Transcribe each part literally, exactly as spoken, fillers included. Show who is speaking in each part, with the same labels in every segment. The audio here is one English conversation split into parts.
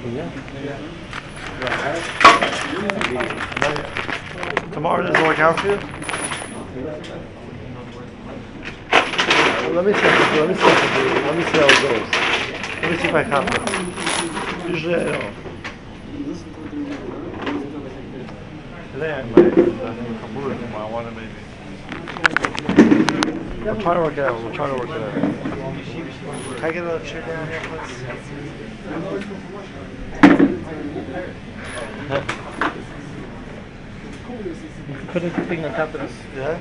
Speaker 1: Yeah. Tomorrow doesn't work out for you? Well, let me see. Let me see. Let me see how it goes. Let me see if I can. Usually I don't. Today I might. I want to maybe. We're trying to work it out. We're trying to work it out. Can I get a chair down here, please? Put a thing on top of this. Yeah?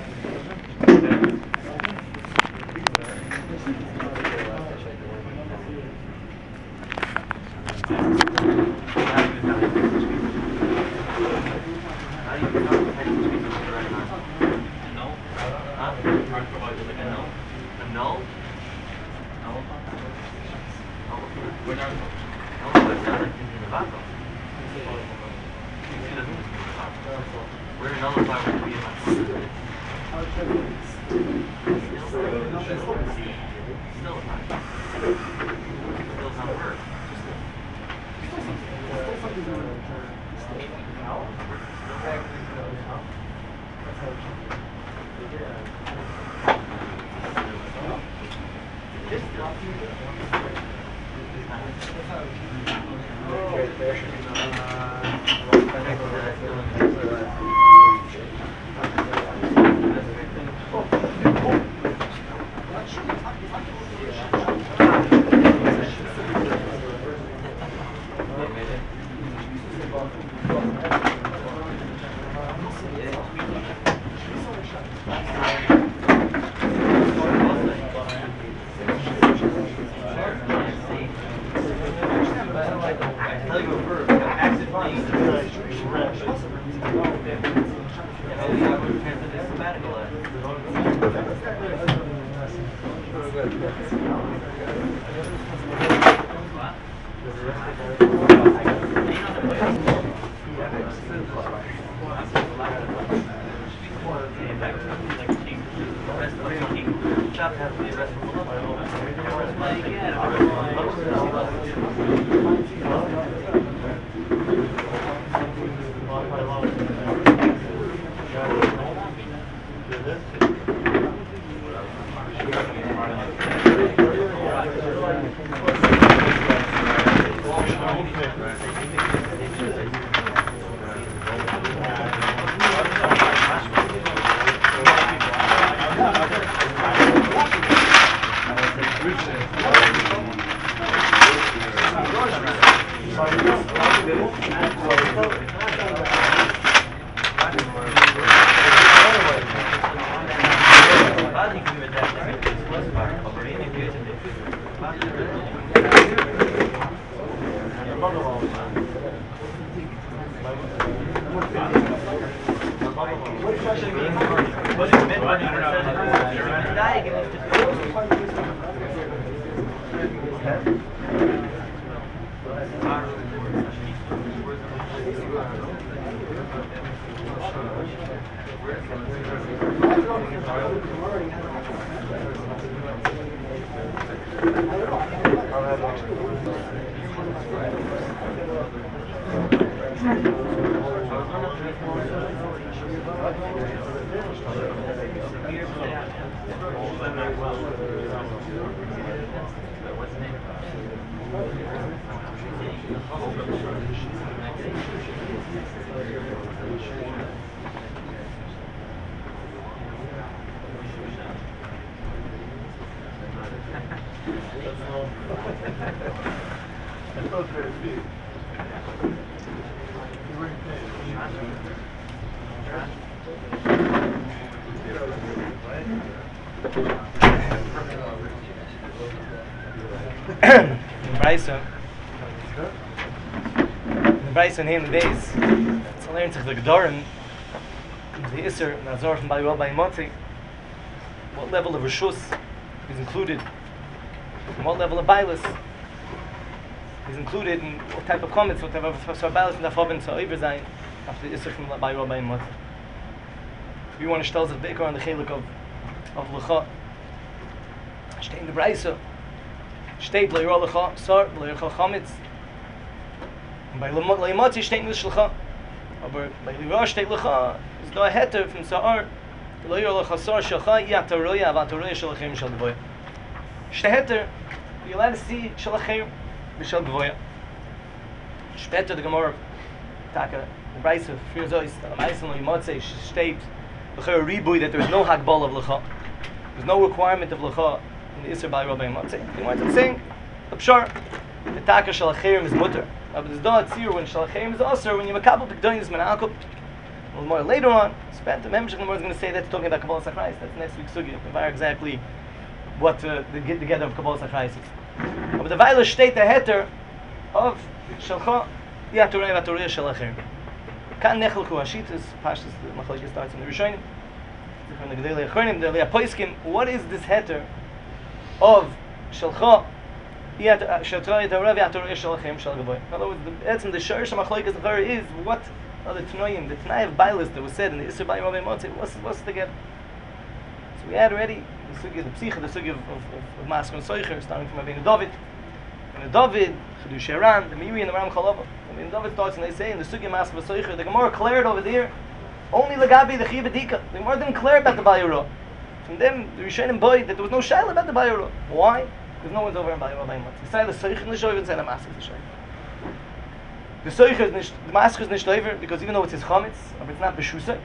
Speaker 2: Brisa. The Brisa in the days. It's learned to the Gedorim, the Isser, Nazor from Bayuel by Motzi. What level of Rishus is included? And what level of Bailis is included? And what type of comments, what type of Bailis and Afobin to Iver Zayin after the Isser from Bayuel by Motzi. We want to tell us the Beikar on the Chelik of of Lecha. Steht in the Brisa. Steht Le'yro Lecha Sar, Le'yro Chametz. Bei Leimotzi steht nicht Schlecha. Aber bei Lira steht Lecha, ist da ein Heter von Sa'ar. Lo yor lechasar shelcha yataroya avataroya shelachem shel gvoya. Shte Heter, you're allowed to see shelachem v'shel gvoya. Später the Gemara, Taka, the Brisa, Fir Zois, the Ma'asim Leimotzi steht, Lecha Ribui, that there is no Hagbal of Lecha. There's no requirement of Lecha in the Isser by Rabbi Motzi. He wanted to sing, the Pshar, the Taka shelachem is mutter. But there's no tzir when shalachem is also when you makabel pekdonis menakop. Well, more later on, spent the Memshech Gemara is going to say that's talking about Kabbalah Sachrayis. That's next week's sugya. About exactly what uh, the get together of Kabbalah Sachrayis is. But the Vayla state the heter of shalcha yaturei vaturei shalachem. Kan nechelchu hashitas pashtas the machlokes starts in the Rishonim. From the Gedolei Achronim, the Leapoiskim. What is this heter of shalcha? In other words, the Etzem, the Shorish HaMachlokes the Torah is what are the Tanoim, the Tanai of Bailis that was said in the Isser by Rabbi Motzi. What's what's together? So we had already the sugi of the Psicha, the sugi of of, of Maskon Soicher, starting from Rabbeinu David, and the David, Chedush Eran, the Miri, and the Ram Chalava. Rabbeinu David starts and they say in the sugi of Maskon Soicher, the Gemara cleared over there only Lagabi the Chiv Dika. The Gemara didn't clear about the Bayuro. From them, the Rishonim boy that there was no shaila about the Bayuro. Why? Because no one's over in Bayuro Bayimot. He said the Soicher is over and said the Maskon is over. The Soicher is nicht, the Maskon is not over because even though it's his chametz, but it's not b'shusay.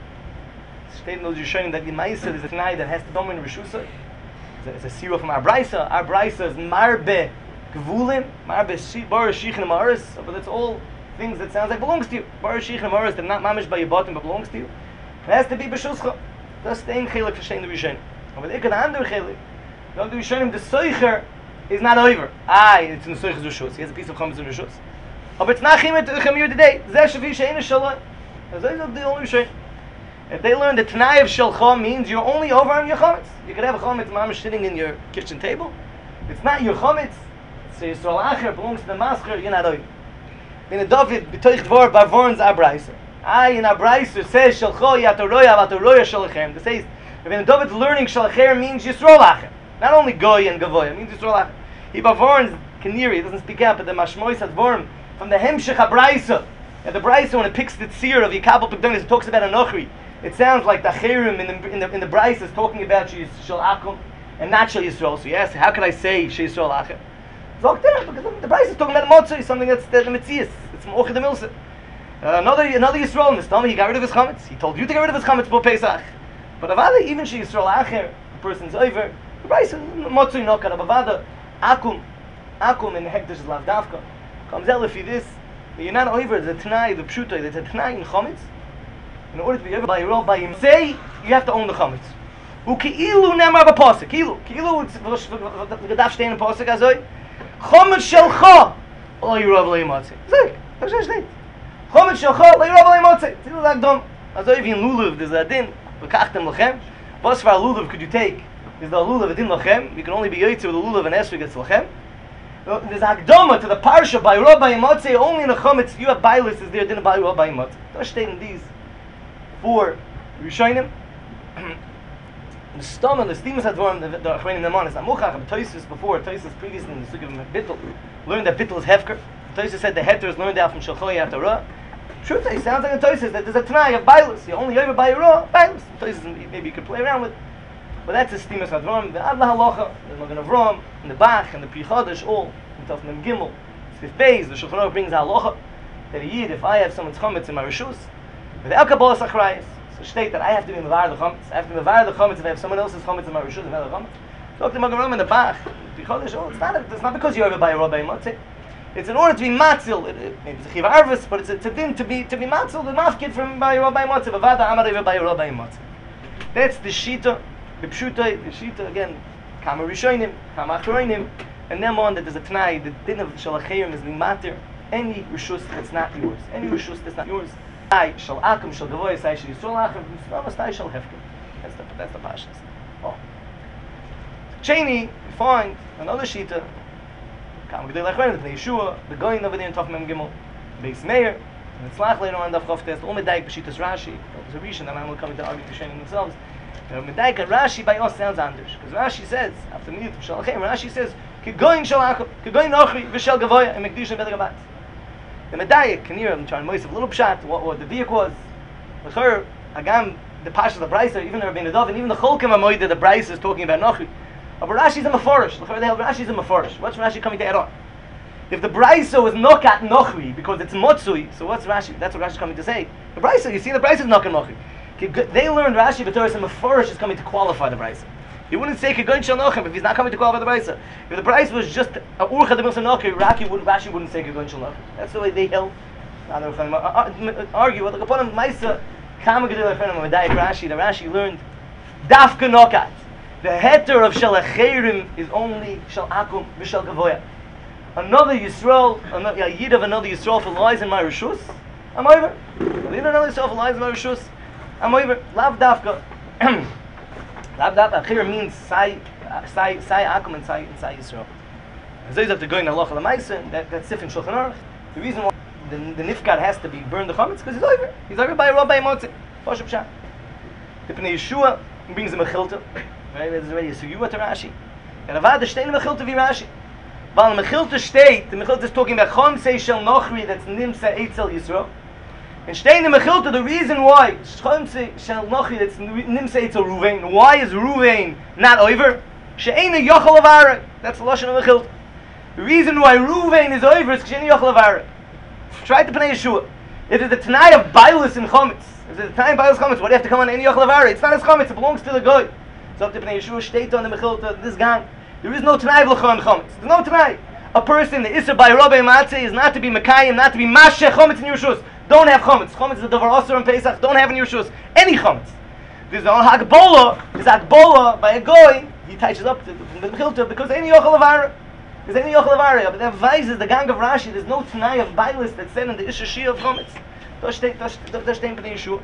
Speaker 2: It's stated in those Rishonim that the Ma'aser is a Tanai that has to dominate b'shusay. It's a sirah from our Brisa. Our Brisa is marbe gvulim, marbe bar shichin amaris. But that's all things that sounds like belongs to you. Bar shichin amaris that not mamish by your bottom but belongs to you. It has to be b'shuscha. That's the ein chelik for the Rishonim. But ik an ander chelik. The Rishonim, the Soicher is not over. Ah, it's in the Soicher's Rishus. He has a piece of chametz in Rishus. But it's not chimet chamir today. Zeh shavi she'ein shaloi. That's the only Rishonim. If they learn the Tanai of Shalcha means you're only over on your chametz. You could have a chametz mamish sitting in your kitchen table. It's not your chametz. It's Yisrael Acher, belongs to the masker, you're not over. In a David, b'toich dvor, barvorns abraisa. I in abraisa says Shalcha yatoroya vatoroya shalachem. This says, if in a David's learning Shalachem means Yisrael Acher. Not only goy and gavoy, it means Yisrael Acher. He bavorns Kaniri, he doesn't speak out, but the mashmois advorm from the Hemshech abraisa. And the Braisa, when it picks the tzir of Yikabel Pekdonis, it talks about Anochri. It sounds like the Chirim in the in the in the Braisa is talking about Shal Akum and not Shal Yisrael. So yes, how can I say Shal Yisrael Acher? Zog there, because the Braisa is talking about Motzei, something that's the, the Metzias. It's from Ochid the Milsa. Uh, another another Yisrael in this time, he got rid of his chametz. He told you to get rid of his chametz for Pesach. But Avada, even Shal Yisrael Acher, the person's over. The Braisa Motzei no kana Avada Akum Akum in the Hekdesh is Lavdavka. Comes out if you this. You're not over the Tanai, the Pshuta, the Tanai in chametz. In order to be over by your own by him, say you have to own the chametz. Uki'ilu nemar b'posek. Ki'ilu, ki'ilu the gedaf stehen in posek azoy. Chametz shelcha lo yirav lo yimatzeh. Zek, that's what it Chametz shelcha lo yirav lo yimatzeh. Tilu lagdom. Azoy v'in lulav there's a din v'kachtem lachem. What's for a lulav could you take? Is the lulav a din lachem? You can only be yoytze with the lulav and esrog gets lachem. There's Agdoma to the parsha by Rabbi Motzei, only in the chametz you have bailis is there didn't by Rabbi Motzei. Don't stay in these four Rishonim. The stom and the steamus advorm the the Achronim Neman is Amuchach, but Tosis before Tosis previously in the Sugya of Bittul learned that Bittul is Hefker. Tosis said the Heter is learned out from Shalchoi Yatorah. Truth it sounds like a Tosis that there's a Tanai of bailis. You only over by Ra bailis. Tosis maybe you could play around with. But that's the steamus advorm. The Adla Halacha, the Magen Avram, and the Bach, and the Pri Chodesh, all in Tafnim Gimel. Fifth Beis, the Shulchan Aruch brings Halacha that a Yid, if I have someone's chametz in my reshus, without Kabbalah Sachrayis, so state that I have to be mevar the chametz. I have to be mevar the chametz if I have someone else's chametz in my reshus, and the chametz. Talk to Magen Avram and the Bach, the Pri Chodesh. Oh, it's not. It's not because you're over by Rabbi Motzei. It's in order to be matzil. It, it, maybe it's a chiv arvis, but it's a, it's a din to be to be matzil the mafkid from by Rabbi Motzei. Vavada amar over by Rabbi Motzei. That's the shita. The Pshuta, the Shita, again, Kama Rishonim, Kama Achronim, and then on that there's a Tanai, the din of Shalachayim is being matter, any Rishus that's not yours, any Rishus that's not yours. I shall Akum, shall Gavoy, I shall Yisrael Akum, Slavas, I shall Hefker. That's the, that's the Pashas. Oh. Cheney, we find another Shita, Kama Gedolei Achronim, the Yeshua, the Goyin over there in Tov Mem Gimel, Beis Meir, and it's Lach later on Daf Chof Test, all Medaik, B'Shitas Rashi, there's a Rishon, and I'm coming to argue to Shein themselves. Medaika Rashi by us sounds anders because Rashi says after the Shalachem, Rashi says Kigoyin Shalakum, Kigoyin Nochri, V'Shel Gavoya, and Mekdish and Bedegabat. The Medayik, Kanir, I'm trying to a little pshat, what, what the diak was. The Chur, Agam, the Pasha, the Brisa, even the Rabbeinu Dov, and even the Cholkim Amoida, the Brisa is talking about Nochi. But Rashi's a Meforish. The Chur, Rashi's a Meforish. What's Rashi coming to add on? If the Brisa was Nokat Nochri, because it's Motsui, so what's Rashi? That's what Rashi's coming to say. The Brisa, you see the Brisa is Nokat Nochri. They learned Rashi, but Torah Meforish is coming to qualify the Brisa. He wouldn't say Kegoin Shal Nochem if he's not coming to qualify the Brisa. If the Brisa was just a Urcha de Milsa Nochi, Rashi wouldn't, Rashi wouldn't say Kegoin Shal Nochem. That's the way they held. Now they're going to argue. Well, upon him, Maisa, Kama Gedil Efrenim, Medayik Rashi, the Rashi learned Dafka Nokat. The heter of Shal Acherim is only Shal Akum B'Shal Gavoya. Another Yisrael, another Yid of another Yisrael for lies in my Rishus, I'm over. Another Yisrael for lies in my Rishus, I'm over. Lav Dafka. Lav Dafka. Acherim means Sai, Sai, Sai Akum and Sai, and Sai Yisrael. So he's after going to Allah Lamaisa, that that's Sif in Shulchan Aruch. The reason why the, the Nifkad has to be burned the chametz because he's over. He's over by a Rabbi Motzi. Pashup Pshat. The Pnei Yeshua brings him a chilta. Right, there's already a sugiyah to Rashi. And Avad the shtein mechilta vi Rashi. While the mechilta state, the mechilta is talking about chomsei shel nochri, that's nimsa eitzel Yisrael. And shtein the mechilta, the reason why chomsei shel nochri, that's nimsa eitzel Ruvain. Why is Ruvain not over? She'eina yochel avara. That's the lashon of mechilta. The reason why Ruvain is over is she'eina yochel avara. Try to Pnei Yeshua. If it's the Tanai of Bailus in Chometz, if it's the Tanai of Bailus Chometz, what do you have to come on any yochel avara? It's not his Chometz, it belongs to the guy. So up to Pnei Yeshua, state on the mechilta, this gang. There is no Tanai of Lachon Chometz. There's no Tanai. A person, the Isser by Rabbi Matzeh, is not to be Mekayim, not to be Masheh Chometz in Yerushalayim. Don't have Chometz. Chometz is the Davar Osir and Pesach. Don't have in Yerushalayim any Chometz. There's no Hagbola. There's Hagbola by a goy. He touches up to the mechilta because any yochel avara. There's any yochel avara. But that advises the gang of Rashi. There's no Tanai of Bailus that's said in the Isher Shia of Chometz. Das steht, das steht Pnei Yeshua.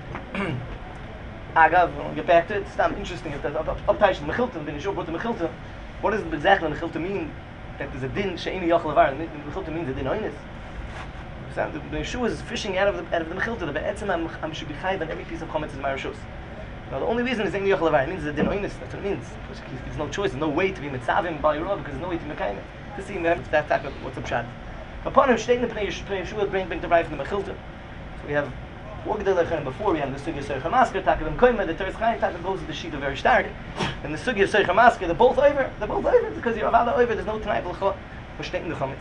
Speaker 2: Agav, we'll get back to it. It's not interesting. Uptaish the mechilta, the Yeshua brought the mechilta. What does exactly the mechilta mean? That there's a din she'ini yochel avara. The mechilta means a din oinus. The Yeshua is fishing out of the out of the mechilta. The be'etzem am should be chayiv on every piece of chometz in my rishus. Now the only reason is she'ini yochel avara. It means a din oinus. That's what it means. There's no choice. There's no way to be mitzavim bal yirah because there's no way to be mekayim. To see that type of what's up shad. Upon him, shtein the Pnei Yeshua bring bring the right from the mechilta. So we have before we have the sugya Seicha Masker, Takavim Koima, the Teres Chaim, Takavim goes to the sheet of very stark. And the sugya Seicha Masker, they're both over. They're both over because you're about over. There's no Tanai B'Lachot. We're stating the Chometz.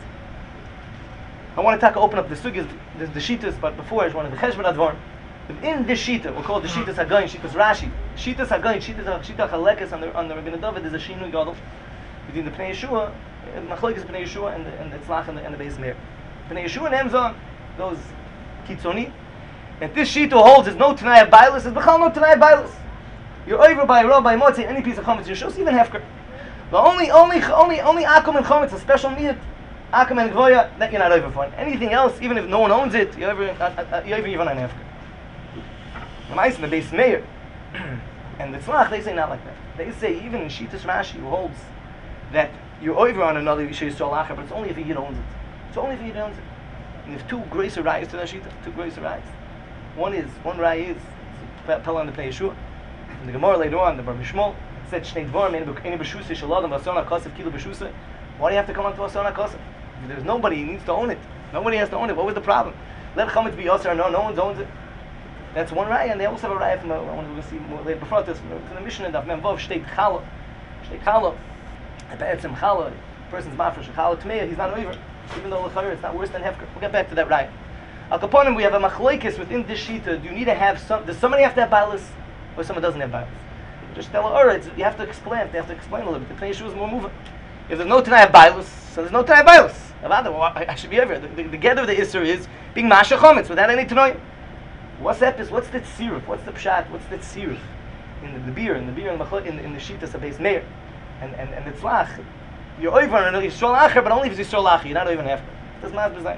Speaker 2: I want to talk, open up the sugyas, the, the shitas, but before I just wanted the Cheshbon Advorn. In this shita, we call it the shitas Hagayin, shitas Rashi, shitas Hagayin, shitas Shita Chalekes on the on the Rabbeinu David. There's a Shinui Gadol between the Pnei Yeshua, Machlokes Pnei Yeshua, and the and the Tzlach and the, and the Beis Meir. Pnei Yeshua and Emzon, those Kitzoni. And this sheet holds there's no Tanai of Bailus, there's Bechal no Tanai of Bailus. You're over by Rabbi Motzi, any piece of Chometz, you're shos, even Hefker. The only, only, only, only Akum and Chometz, a special need, Akum and Gvoya, that you're not over for. Anything else, even if no one owns it, you're over, uh, uh, you're over even on Hefker. The Ma'is in the Beis Meir, and the Tzlach, they say not like that. They say, even in Shitas Rashi, who holds that you're over on another Yisrael Acher, but it's only if a Yid owns it. It's only if a Yid owns it. And there's two gracer rayas to that Shita, two gracer rayas. One is, one ray is, tell on the Pnei Yeshua. And the Gemara later on, the Bar Mishmol, said, Shnei Dvorim, any B'shusa, Shalodam, Vasona Kosev, Kilo B'shusa. Why do you have to come on to Vasona Kosev? If there's nobody, he needs to own it. Nobody has to own it. What was the problem? Let Chometz be Yosser, no, no one owns it. That's one ray, and they also have a ray from, I want to see more later before this, from the Mishnah, Daf Mem Vov, Shteit Chala. Shteit Chala. At Be'etzem Chala, the person's mafresh, Chala Tmeya, he's not over. Even though L'chayr, it's not worse than Hefker. We'll get back to that ray. Al Kaponim, we have a machlokes within this shita. Do you need to have some? Does somebody have to have bailus, or someone doesn't have bailus? Just tell her, alright. You have to explain. They have to explain a little bit. The Pnei Yeshua is more moving. If there's no Tanai of bailus, so there's no Tanai of bailus. Well, I should be over. The, the, the get of the Isser is being Masha Chometz without any Tanai. What's that? What's the tziruf? What's the pshat? What's the tziruf in the, the beer? In the beer in the in, in the shitas of Beis Meir, and and and the tzlach. You're over on Yisrael Acher, but only if it's Yisrael Acher. You're not even after. Let's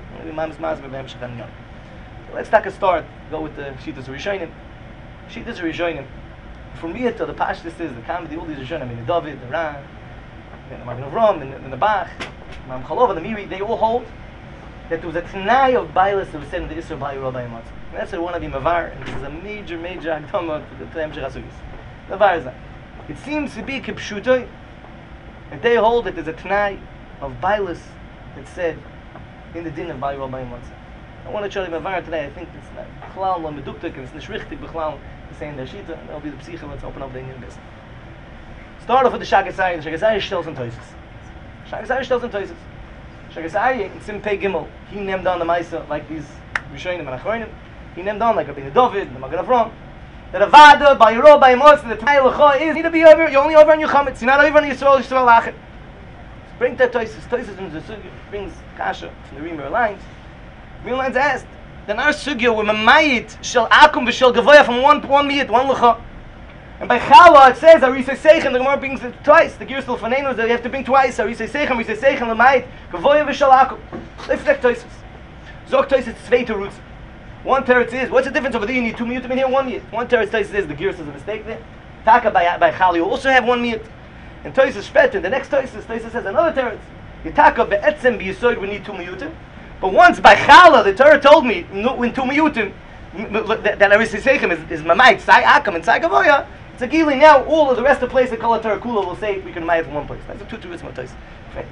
Speaker 2: take a start. Go with the Shitas Rishonim. Shitas Rishonim. From here to the Pashtus is the Kamedi, all these Rishonim, I mean, the David, the Ran, the Magen Avram, and the Bach, Mam Chalov, and the Miri, they all hold that there was a Tanai of Bailus that was said in the Isser by Rabbi Motz. And that's what I want to be Mavar, and this is a major, major Agdama to the Hemshech HaSugis. Mavar is that. It seems to be Kipshutoi that they hold that there's a Tanai of Bailus that said in the din of Bayi Rabbi Matzah. I want to show you my today. I think it's not Chalal lo meduktik and it's not richtig b'chalal to say in the Shita, and that'll be the Psicha. Let's open up the Indian business. Start off with the Shagasai. The Shagasai stills and toises. Shagasai stills and toises. Shagasai in Sim Pei Gimel, he named down the Maisa like these Rishonim and Achronim. He named down like Rabbeinu David, the Magen Avraham. That a Vada, by Yoro, by Mos, the Tanai Lecha is, you need to be over, you're only over on your Chametz, you're not over on Yisrael, Yisrael Lachet. Bring that Toises, Toises in the Sugya, brings Kasha from the Reamer lines. Real lines asked, then our Sugya, where Mamayit, shall Akum, v'shal Gavoya, from one, one Miyit, one Lecha. And by Chala, it says, Arisa Seichem, the Gemara brings it twice, the Gear still Fanenu, that you have to bring twice, Arisa Seichem, Arisa Seichem, Lamayit, Gavoya, v'shal Akum. Let's take Toises. Zog Toises, Tzvei Terutz. One teretz is, what's the difference over there? You need two miyutim in here, one miyut. One teretz says the Gears is a mistake there. Taka by, by Chali, you also have one miyut. And Toys is Shpet, the next Toys is, Toys says another teretz. You taka be'etzem b'yisoid, we need two miyutim. But once by Chala, the Torah told me, when two miyutim, that Arisa Seichem is, is Mamayit, Sai Akam, and Sai Gavoya, it's a Gili. Now all of the rest of the place, the Kol Torah Kula will say, we can Mayit from one place. That's a two teretz of Toys.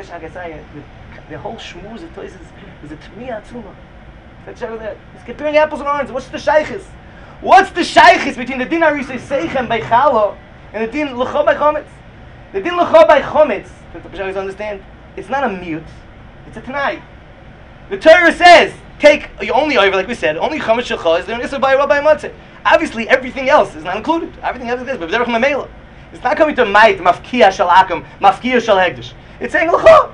Speaker 2: The whole shmuz of Toys is a Tmiya Atzuma. He's comparing apples and oranges. What's the shaykhis? What's the shaykhis between the din Arisa Seichem by Chala and the din L'cha by Chometz? The din L'cha by Chometz, to the Pesharis understand, it's not a mute, it's a Tanai. The Torah says, take, you only over, like we said, only Chometz Shecha is there in Issa by Rabbi Matzah. Obviously, everything else is not included. Everything else is this, but B'derech Mamela. It's not coming to Mayit, Mafkiya Shal Akam, Mafkiya Shal Hegdish. It's saying L'cha.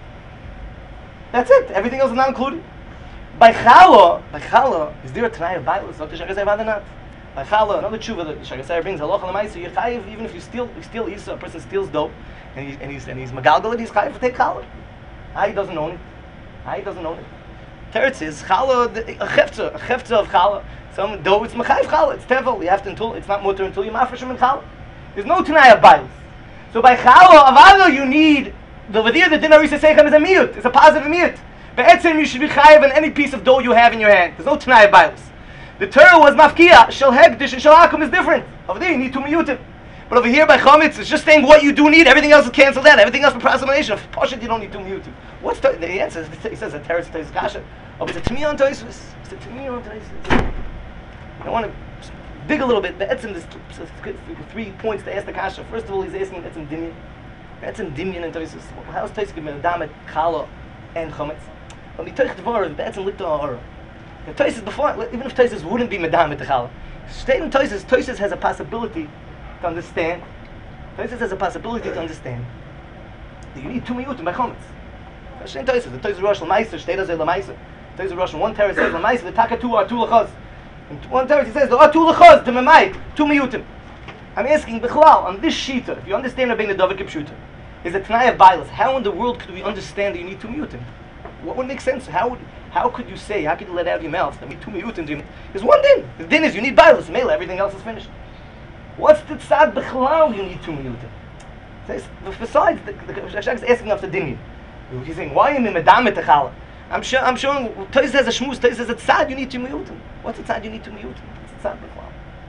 Speaker 2: That's it. Everything else is not included. By Chala, by Chala, is there a Tanai of Bible? It's not the Shagasai Vadanat. By Chala, another tshuva that the Shagasai brings, Halacha L'maisa, you're chayiv, even if you steal, you steal Isa, a person steals dope, and he's, and he's, and he's Magalgalit, he's chayiv to take Chala. Ah, he doesn't own it. Ah, he doesn't own it. Teretz is, Chala, a chefza, a chefza of Chala. Some dough, it's Machayiv Chala, it's Tevel, you have to until, it's not mutter until you mafresh him in Chala. There's no Tanai of Bible. So by Chala, Avado, you need, the Vadir, the Din Arisa Seichem is a miyut, it's a positive miyut. Be'etzem, you should be chayiv on any piece of dough you have in your hand. There's no Tanai of Bibles. The Torah was mafkiya, shel hegdish and shel akum is different. Over there you need two miyutim. But over here by Chometz, it's just saying what you do need, everything else is cancelled out, everything else for proselytization. Of Pashat, you don't need two miyutim. What's the, the answer? He says a teretz teretz kasha. Oh, it's a Tmiya on Toysus. It's a Tmiya on Toysus. I want to dig a little bit. Be'etzem, there's three points to ask the kasha. First of all, he's asking Be'etzem Dimyan. Be'etzem Dimyan in Toysus. How's Toysus given Damet, Chala, and Chometz? When we take the Dvar, Be'etzem Likta Ha'ara. The Toysus before, even if Toysus wouldn't be Medam with the Chala, state in Toysus, Toysus has a possibility to understand. Toysus has a possibility to understand that you need two miyutim by Chometz. Especially in Toysus, the Toysus Rosh L'Maiser, Shtei Dazeh L'Maiser. Toysus Rosh, one teretz says L'Maiser, the Taka two are two L'chaz. In one teretz he says, there are two L'chaz, to Memait, two miyutim. I'm asking, B'chlal, on this Shita, if you understand Rabbeinu David Kipshuta, is a Tanai of Bilas. How in the world could we understand that you need two miyutim? What would make sense? How would, how could you say, how could you let out of your mouth, I mean, two miyutim, there's one din. The din is you need Bilas, Mela, everything else is finished. What's the tzad b'chlal you need two miyutim? Besides, the, the, the Shach is asking of the din. He's saying, why am I medam et chala? I'm sure, I'm showing, Toys has a shmuz, Toys has a tzad, you need two miyutim. What's the tzad you need two miyutim? What's the tzad b'chlal?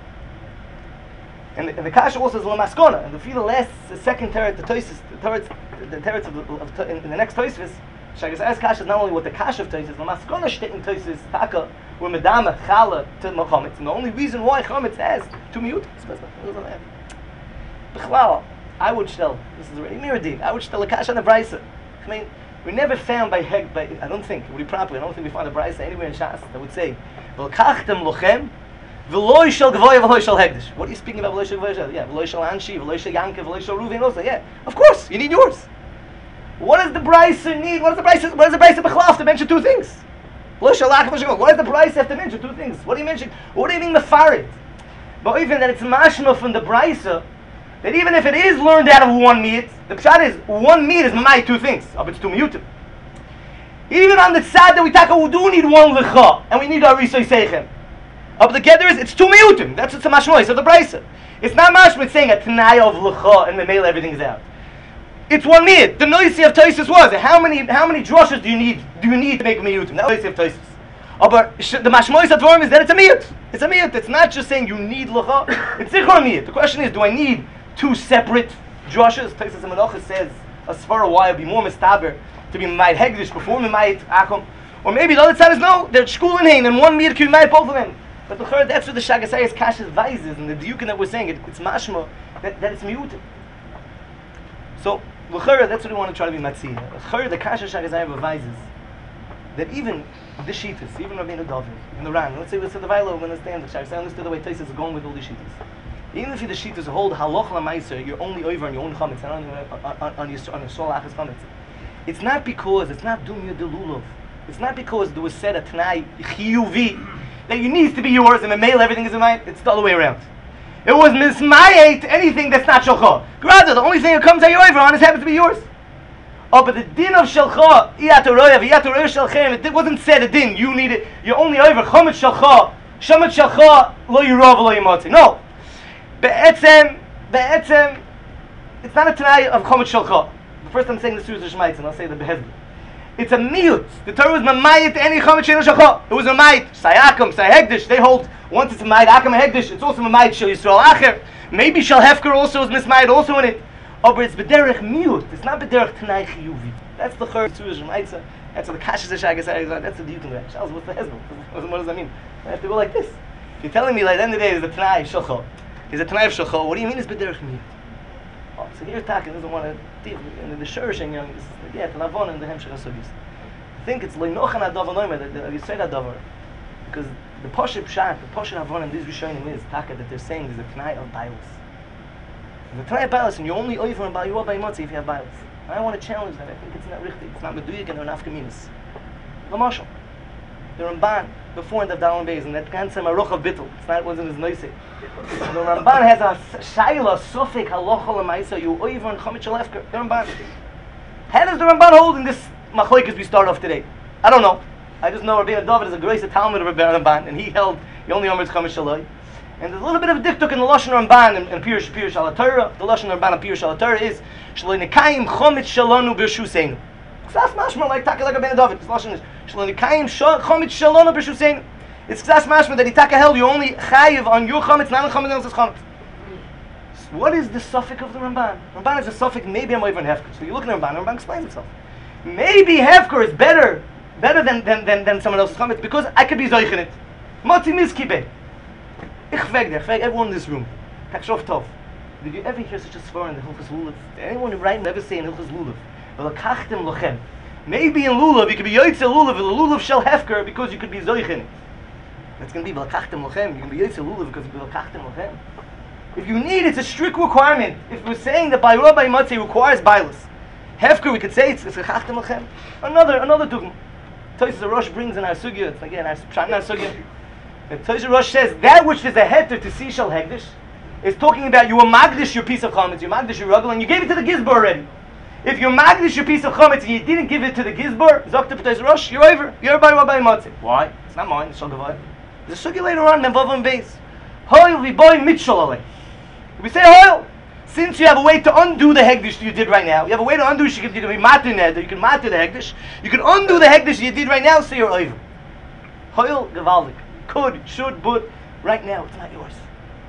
Speaker 2: And the, and the kasha also is l'maskona, and the feel last, the second teretz, the Toys, the teretz, the teretz of, the, of, of in, in the next Toys is, Shagas as kasha is not only what the kasha of Toys is, l'maskona shtet in Toys is taka, we're medam et chala to Chometz. And the only reason why Chometz has two miyutim is b'chlal. I would tell, this is already miradig, I would tell a kasha and a brisa. I mean, we never found by heg, by, I don't think, would be properly, I don't think we found a brisa anywhere in Shas that would say, V'lkachtem lochem, v'loi shel gvoya v'loi shel hegdish. What are you speaking about, v'loi shel gvoya? Yeah, v'loi shel anshi, v'loi shel yankev, v'loi shel ruven also. Yeah, of course, you need yours. What does the brisa need? What does the brisa, what does the brisa b'chlaf to mention two things? V'loi shel lachav, v'loi shel gvoya. What does the brisa have to mention two things? What do you mention? What do you mean mefarid? But even that it's mashma from the brisa, that even if it is learned out of one meat, the pshat is one meat is mamai two things. Up it's two miyutim. Even on the tzad that we talk, we do need one lecha, and we need our risoi seichem. Up the gather is it's two miyutim. That's what's the mashmois of the brisa. It's not mashma. It's saying a tanai of lecha and the mele everything is out. It's one meat. The noisy of Tosis was how many how many drushes do you need do you need to make a miyutim? That noisy of Tosis. But the mashmois of Dvorim is that it's a miyut. It's a miyut. It's not just saying you need lecha. It's zichor miyut. The question is, do I need two separate drushes? Tosis and Menachos says a svara why it'd be more mistaber to be Mamayit Hegdish before Mamayit Akum. Or maybe the other side is no, they're schooling him and one meter can Mamayit both of them. But the third, that's what the Shagasayas Kashas vises and the diukin that we're saying, it, it's mashma, that, that it's miutim. So, l'chara, that's what we want to try to be matziyah. L'chara, the Kasha Shagasayas advises that even the Shitas, even Rabbeinu David, in the Ran, let's say, let's say the Vaylo, we understand the Shagasayas, understood the way Taisus is going with all these Shitas. Even if you the Shitas hold halach l'maiser, you're only over on your own chametz, and on, on, on, on your on your soul achas chametz. It's not because, it's not dumya de lulav. It's not because there was said a Tanai chiyuvi, that it needs to be yours and male everything is in mine. It's the other way around. It was mismayet anything that's not shalcha. Rather, the only thing that comes out your over on is happens to be yours. Oh, but the din of shalcha, iyatoroya, iyatoroya shalchem, it wasn't said a din. You need it. You're only over chomet shalcha, shomet shalcha, lo yirav lo yimotzi. No, be'etzem, be'etzem, it's not a tanai of chomet shalcha. The first I'm saying the Surah Shemaitz, and I'll say the behezbah. It's a miut. The Torah was mamayit any chomet she'enu shalcha. It was mamayit sayakum, sayhegdish. They hold once it's mamayit akum hegdish. It's also mamayit shel Yisrael acher. Maybe shel hefker also is mismayit also in it. Oh, but it's bederech miut. It's not bederech tanai chiyuvi. That's the third Surah Shemaitz. That's the kashas shagas. That's the diukim there. Charles, what's the hezbah? What does that mean? I have to go like this. If you're telling me like at the end of the day is a tanai shalcha, is a tanai of shalcha. What do you mean is bederech miut? Oh, so here Taka doesn't want to in the Shurshing, you know, yeah, the Lavon and the Hemshech HaSugis. I think it's Leinoch and Adavar Noima that you say that Adavar, because the Poshet Pshat, the Poshet Avon and these Rishonim is Taka that they're saying there's a Tanai of Bailus. There's a Tanai of Bailus, and you're only over and Bailus by Motzi if you have Bailus. I want to challenge that. I think it's not richtig, it's not Meduyik and they're Nafkaminas. Lamashal. The Ramban, before in the Dalan Beis, and that ganze Maruch of Bittel, it's not, it wasn't his noisy. The Ramban has a Shaila, Sufik, Halacha, Lamaisa, you over and Chomet Shalefker. The Ramban. How does the Ramban hold in this Machlokes we start off today? I don't know. I just know Rabbeinu David is a grace Talmud of Rabbeinu Ramban, and he held, he only Omer Chomet Shaloi. And there's a little bit of a diktuk in the Lashon Ramban and, and Pirush Pirush Al Torah. The Lashon Ramban and Pirush Al Torah is Shloi Nekayim Chomet Shalonu B'Shuseinu. Ksas mashma like taka like Rabbeinu David. This Lashon is Shloi Nekayim Chomet Shalonu B'Shuseinu. It's ksas mashma that he taka held you only chayiv on your chometz, not on chometz else's chometz. What is the suffix of the Ramban? Ramban is a suffix. Maybe I'm over in hefker. So you look at the Ramban. Ramban explains himself. Maybe hefker is better, better than than than, than someone else's chometz because I could be zoich in it. Motzi miskibe. Ich frag dich, frag everyone in this room. Takshov tov. Did you ever hear such a svar in the Hilchos Lulav? Did anyone who write never say in Hilchos Lulav? V'lakachtem lochem. Maybe in Lulav you could be yoytze Lulav, the Lulav shel hefker because you could be zoich in it. That's going to be v'lakachtem lochem. You can be yoytze Lulav because you can be v'lakachtem lochem. If you need, it's a strict requirement. If we're saying that by Rabbi Matzeh requires bailus, hefker, we could say it's v'lakachtem lochem. Another another dugma. Tosis Rosh brings in our sugya. It's again our pshat in our sugya. Tosis Rosh says that which is a heter to see shel hegdish is talking about you were magdish your piece of chametz, you magdish your ruggle, and you gave it to the gizbar already. If you magdish your piece of chametz and you didn't give it to the gizbar, zok to Tosis Rosh, you're over. You're by Rabbi Matzeh. Why? It's not mine. It's shal gavai. There's a sugya later on. Memvav and beis. Hoil v'boy mitchol alei. We say hoil. Since you have a way to undo the hegdish you did right now, you have a way to undo. You can, you can be matir neder. You can matir the hegdish. You can undo the hegdish you did right now. So you're over. Hoil gavaldik. Could, should, but right now it's not yours.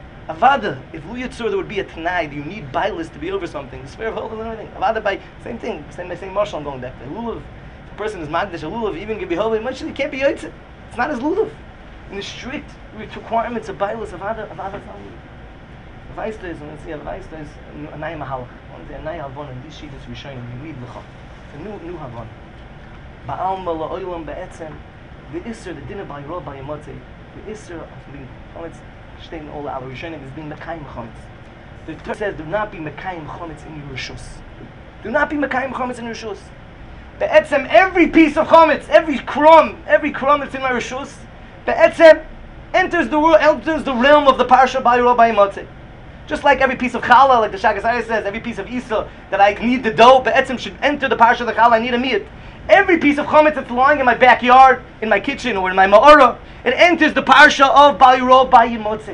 Speaker 2: Avada, if Lu Yitzur there would be a Tanai, you need bailus to be over something. The sphere of hold and everything. Avada by same thing, same same marshal I'm going back there. Lulav, if a person is magdish, a lulav even can be held, much he can't be yotzit. It's not his lulav. In the strict requirements of bailus, Avada, Avada is not lulav. Avaista is, when I say Avaista is a nai mahalach. One day a nai havon, and this sheet is Rishonim, you need lecha. It's a new new havon. Ba'alma la'olam ba'etzem. The Isser, the dinner by Rob by Yamotze, the Isser of being Chometz, staying all the Rishonim is being Mekayim Chometz. The Torah says, do not be Mekayim Chometz in your Rishus. Do not be Mekayim Chometz in your Rishus. Be'etzem, every piece of Chometz, every crumb, every crumb that's in my Rishus, Be'etzem enters the world, enters the realm of the Parsha by Rob by Yamotze. Just like every piece of challah, like the Shagas Hayah says, every piece of Isa that I need the dough, Be'etzem should enter the Parsha of the challah, I need a meat. Every piece of chametz that's lying in my backyard, in my kitchen, or in my ma'ora, it enters the parsha of Bayiro Bayimotze.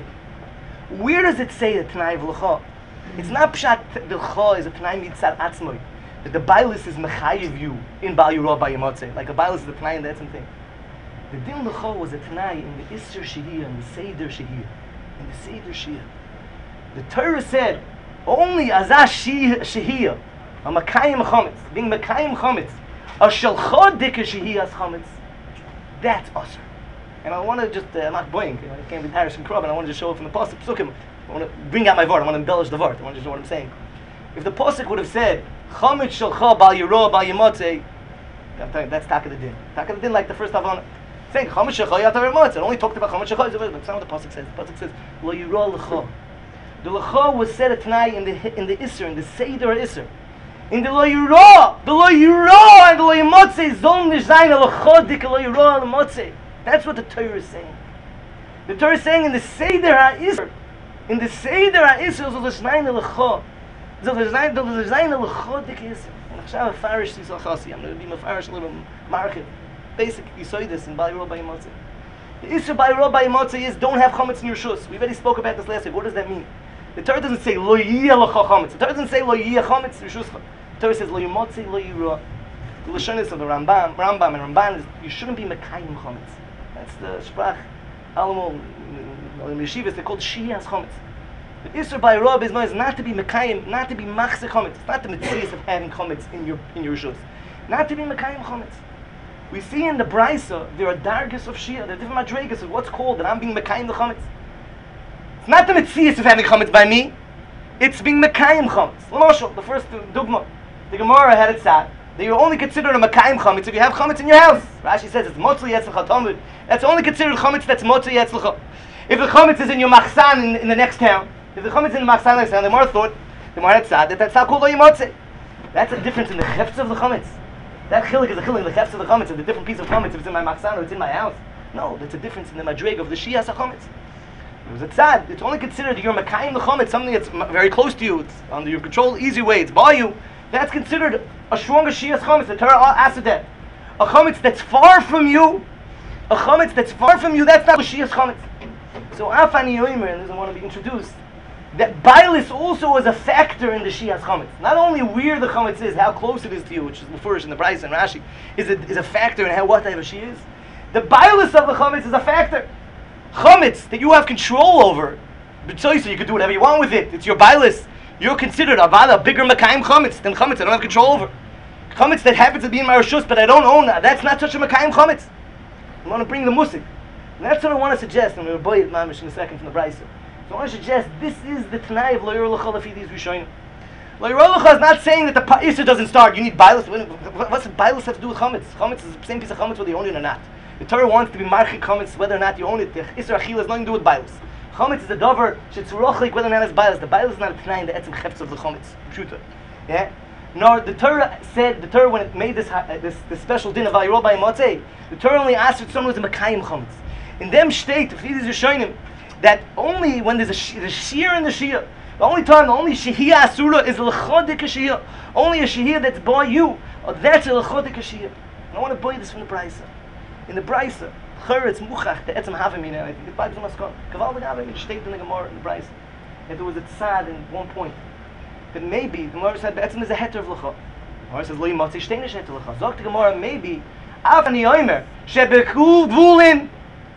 Speaker 2: Where does it say the Tanai v'lecha? It's not pshat v'lecha is a Tanai mitzad atzmoi. That the bailus is mechayiv you in Bayiro Bayimotze. Like a bailus is the Tanai in the etzem thing. The din lecha was a Tanai in the Isser Shehiyah, in the Seder Shehiyah. In the Seder Shehiyah. The Torah said, only Azah Shehiyah. A Makayim Chametz, being Makayim Chametz, a Shalcha Dika Shehiyas Chametz, that's usher. And I want to just, uh, I'm not boing, you know, I can't be Harrison Krub, and I want to just show it from the Pasuk, Psukim. I want to bring out my word, I want to embellish the word, I want to show what I'm saying. If the Pasuk would have said, Chametz Shalcha Bal Yiro Bal Yemotzei, I'm telling you, that's Taka the Din. Taka the Din, like the first Havana. Saying, Chametz Shalcha Yatar Yemotzei, it only talked about Chametz Shalcha, but that's not what the Pasuk says. The Pasuk says, Lo Yiro L'cha. The L'cha was said at Tanai in the, in the Isser, in the Seder Isser. In the Lo Yiro, the Lo Yiro and the Lo Yemotzei, Zol Nishzayin L'cha Dik Lo Yiro L'motzei. That's what the Torah is saying. The Torah is saying in the Seder HaIsr, in the Seder HaIsr, Zol Nishzayin L'cha. Zol Nishzayin L'cha Dik Isr. And Achshav Farish Sisal Chasi. I'm going to be Mefarish a little market. Basic, you saw this in Bali Roba Yemotzei. The Isr Bali Roba Yemotzei is don't have chametz in your shus. We already spoke about this last week. What does that mean? The Torah doesn't say Lo Yiyah L'cha chametz. The Torah doesn't say Lo Yiyah chametz in your shus. The Torah says Lo Yemotzei Lo Yirah. The Lashonis of the Rambam, Rambam and Ramban is you shouldn't be Mekayim chametz. That's the Sprach. Alamo in Yeshivas they're called Shiyas chametz. The Isser by Rob is not to be Mekayim, not to be Machse chametz. It's not the mitzvahs of having chametz in your in your shus. Not to be Mekayim chametz. We see in the Brisa there are dargas of Shia, there are different madregas of what's called that I'm being Mekayim the chametz. It's not the mitzvahs of having chametz by me. It's being Mekayim chametz. L'moshel, the first dogma, the Gemara had it sad that you're only considered a Mekayim chametz if you have chametz in your house. Rashi says it's motzli yetzlecha tamud. That's only considered chametz that's motzli yetzlecha. If the chametz is in your machsan in, in the next town, if the chametz is in the machsan next town, the Gemara thought, the Gemara had sad that that's not called lo yimotzei. That's a difference in the chefts of the chametz. That chilik is a chilik in the chefts of the chametz, of the different piece of chametz if it's in my machsan or it's in my house. No, that's a difference in the madreg of the shiyas chametz. It was a tzad. It's only considered you're Mekayim the chametz, something that's very close to you, it's under your control, easy way, it's by you. That's considered a stronger shiyas chametz. The Torah asks that. A chametz that's far from you, a chametz that's far from you, that's not a shiyas chametz. So Afani Yoimer, and doesn't want to be introduced, that Bailis also is a factor in the shiyas chametz. Not only where the chametz is, how close it is to you, which is the first in the Brisa and Rashi, is a, is a factor in how what type of she is. The Bailis of the chametz is a factor. Chametz that you have control over, but so you can do whatever you want with it. It's your Bailis. You're considered a a bigger Mekayim chametz than chametz I don't have control over. Chametz that happens to be in my rishus, but I don't own that. That's not such a Mekayim chametz. I want to bring the musik. And that's what I want to suggest, and we'll buy it mamish in a second from the Brisa. So I want to suggest this is the Tanai of Lo Yor L'cha Lefi these Rishonim. Lo Yor L'cha is not saying that the Isser doesn't start. You need Bailis. What's the Bailis have to do with chametz? Chametz is the same piece of chametz whether you own it or not. The Torah wants to be marchik chametz whether or not you own it. The Isser Achila has nothing to do with Bailis. Chametz is a dover shetzurachlik whether or not it's Bailis. The Bailis is not a Tanai in the etzem chefts of the chametz. Pshuta. Yeah. Nor the Torah said the Torah when it made this uh, this, this special din of Vayiro by Motzei, the Torah only asked for someone who's a Mekayim chametz. In them state, if these are showing that only when there's a, sh- a shear in the shear, the only time, the only shehiyah asura is a lechodik shehiyah. Only a shehiyah that's by you, or that's a lechodik shehiyah. And I want to buy this from the Brisa. In the Brisa, Cheretz Muchach, the Etzem Havamina, I think it's by the Maskon. Kaval the Havamina state in the Gemara in the Brisa. And there was a tzad in one point. That maybe, the Gemara said, Etzem is a heter of lecha. The Gemara says, Lo yimotzi shteinish heter lecha. Zog the Gemara, maybe, Avani Yoimer, Shebekul Vulin,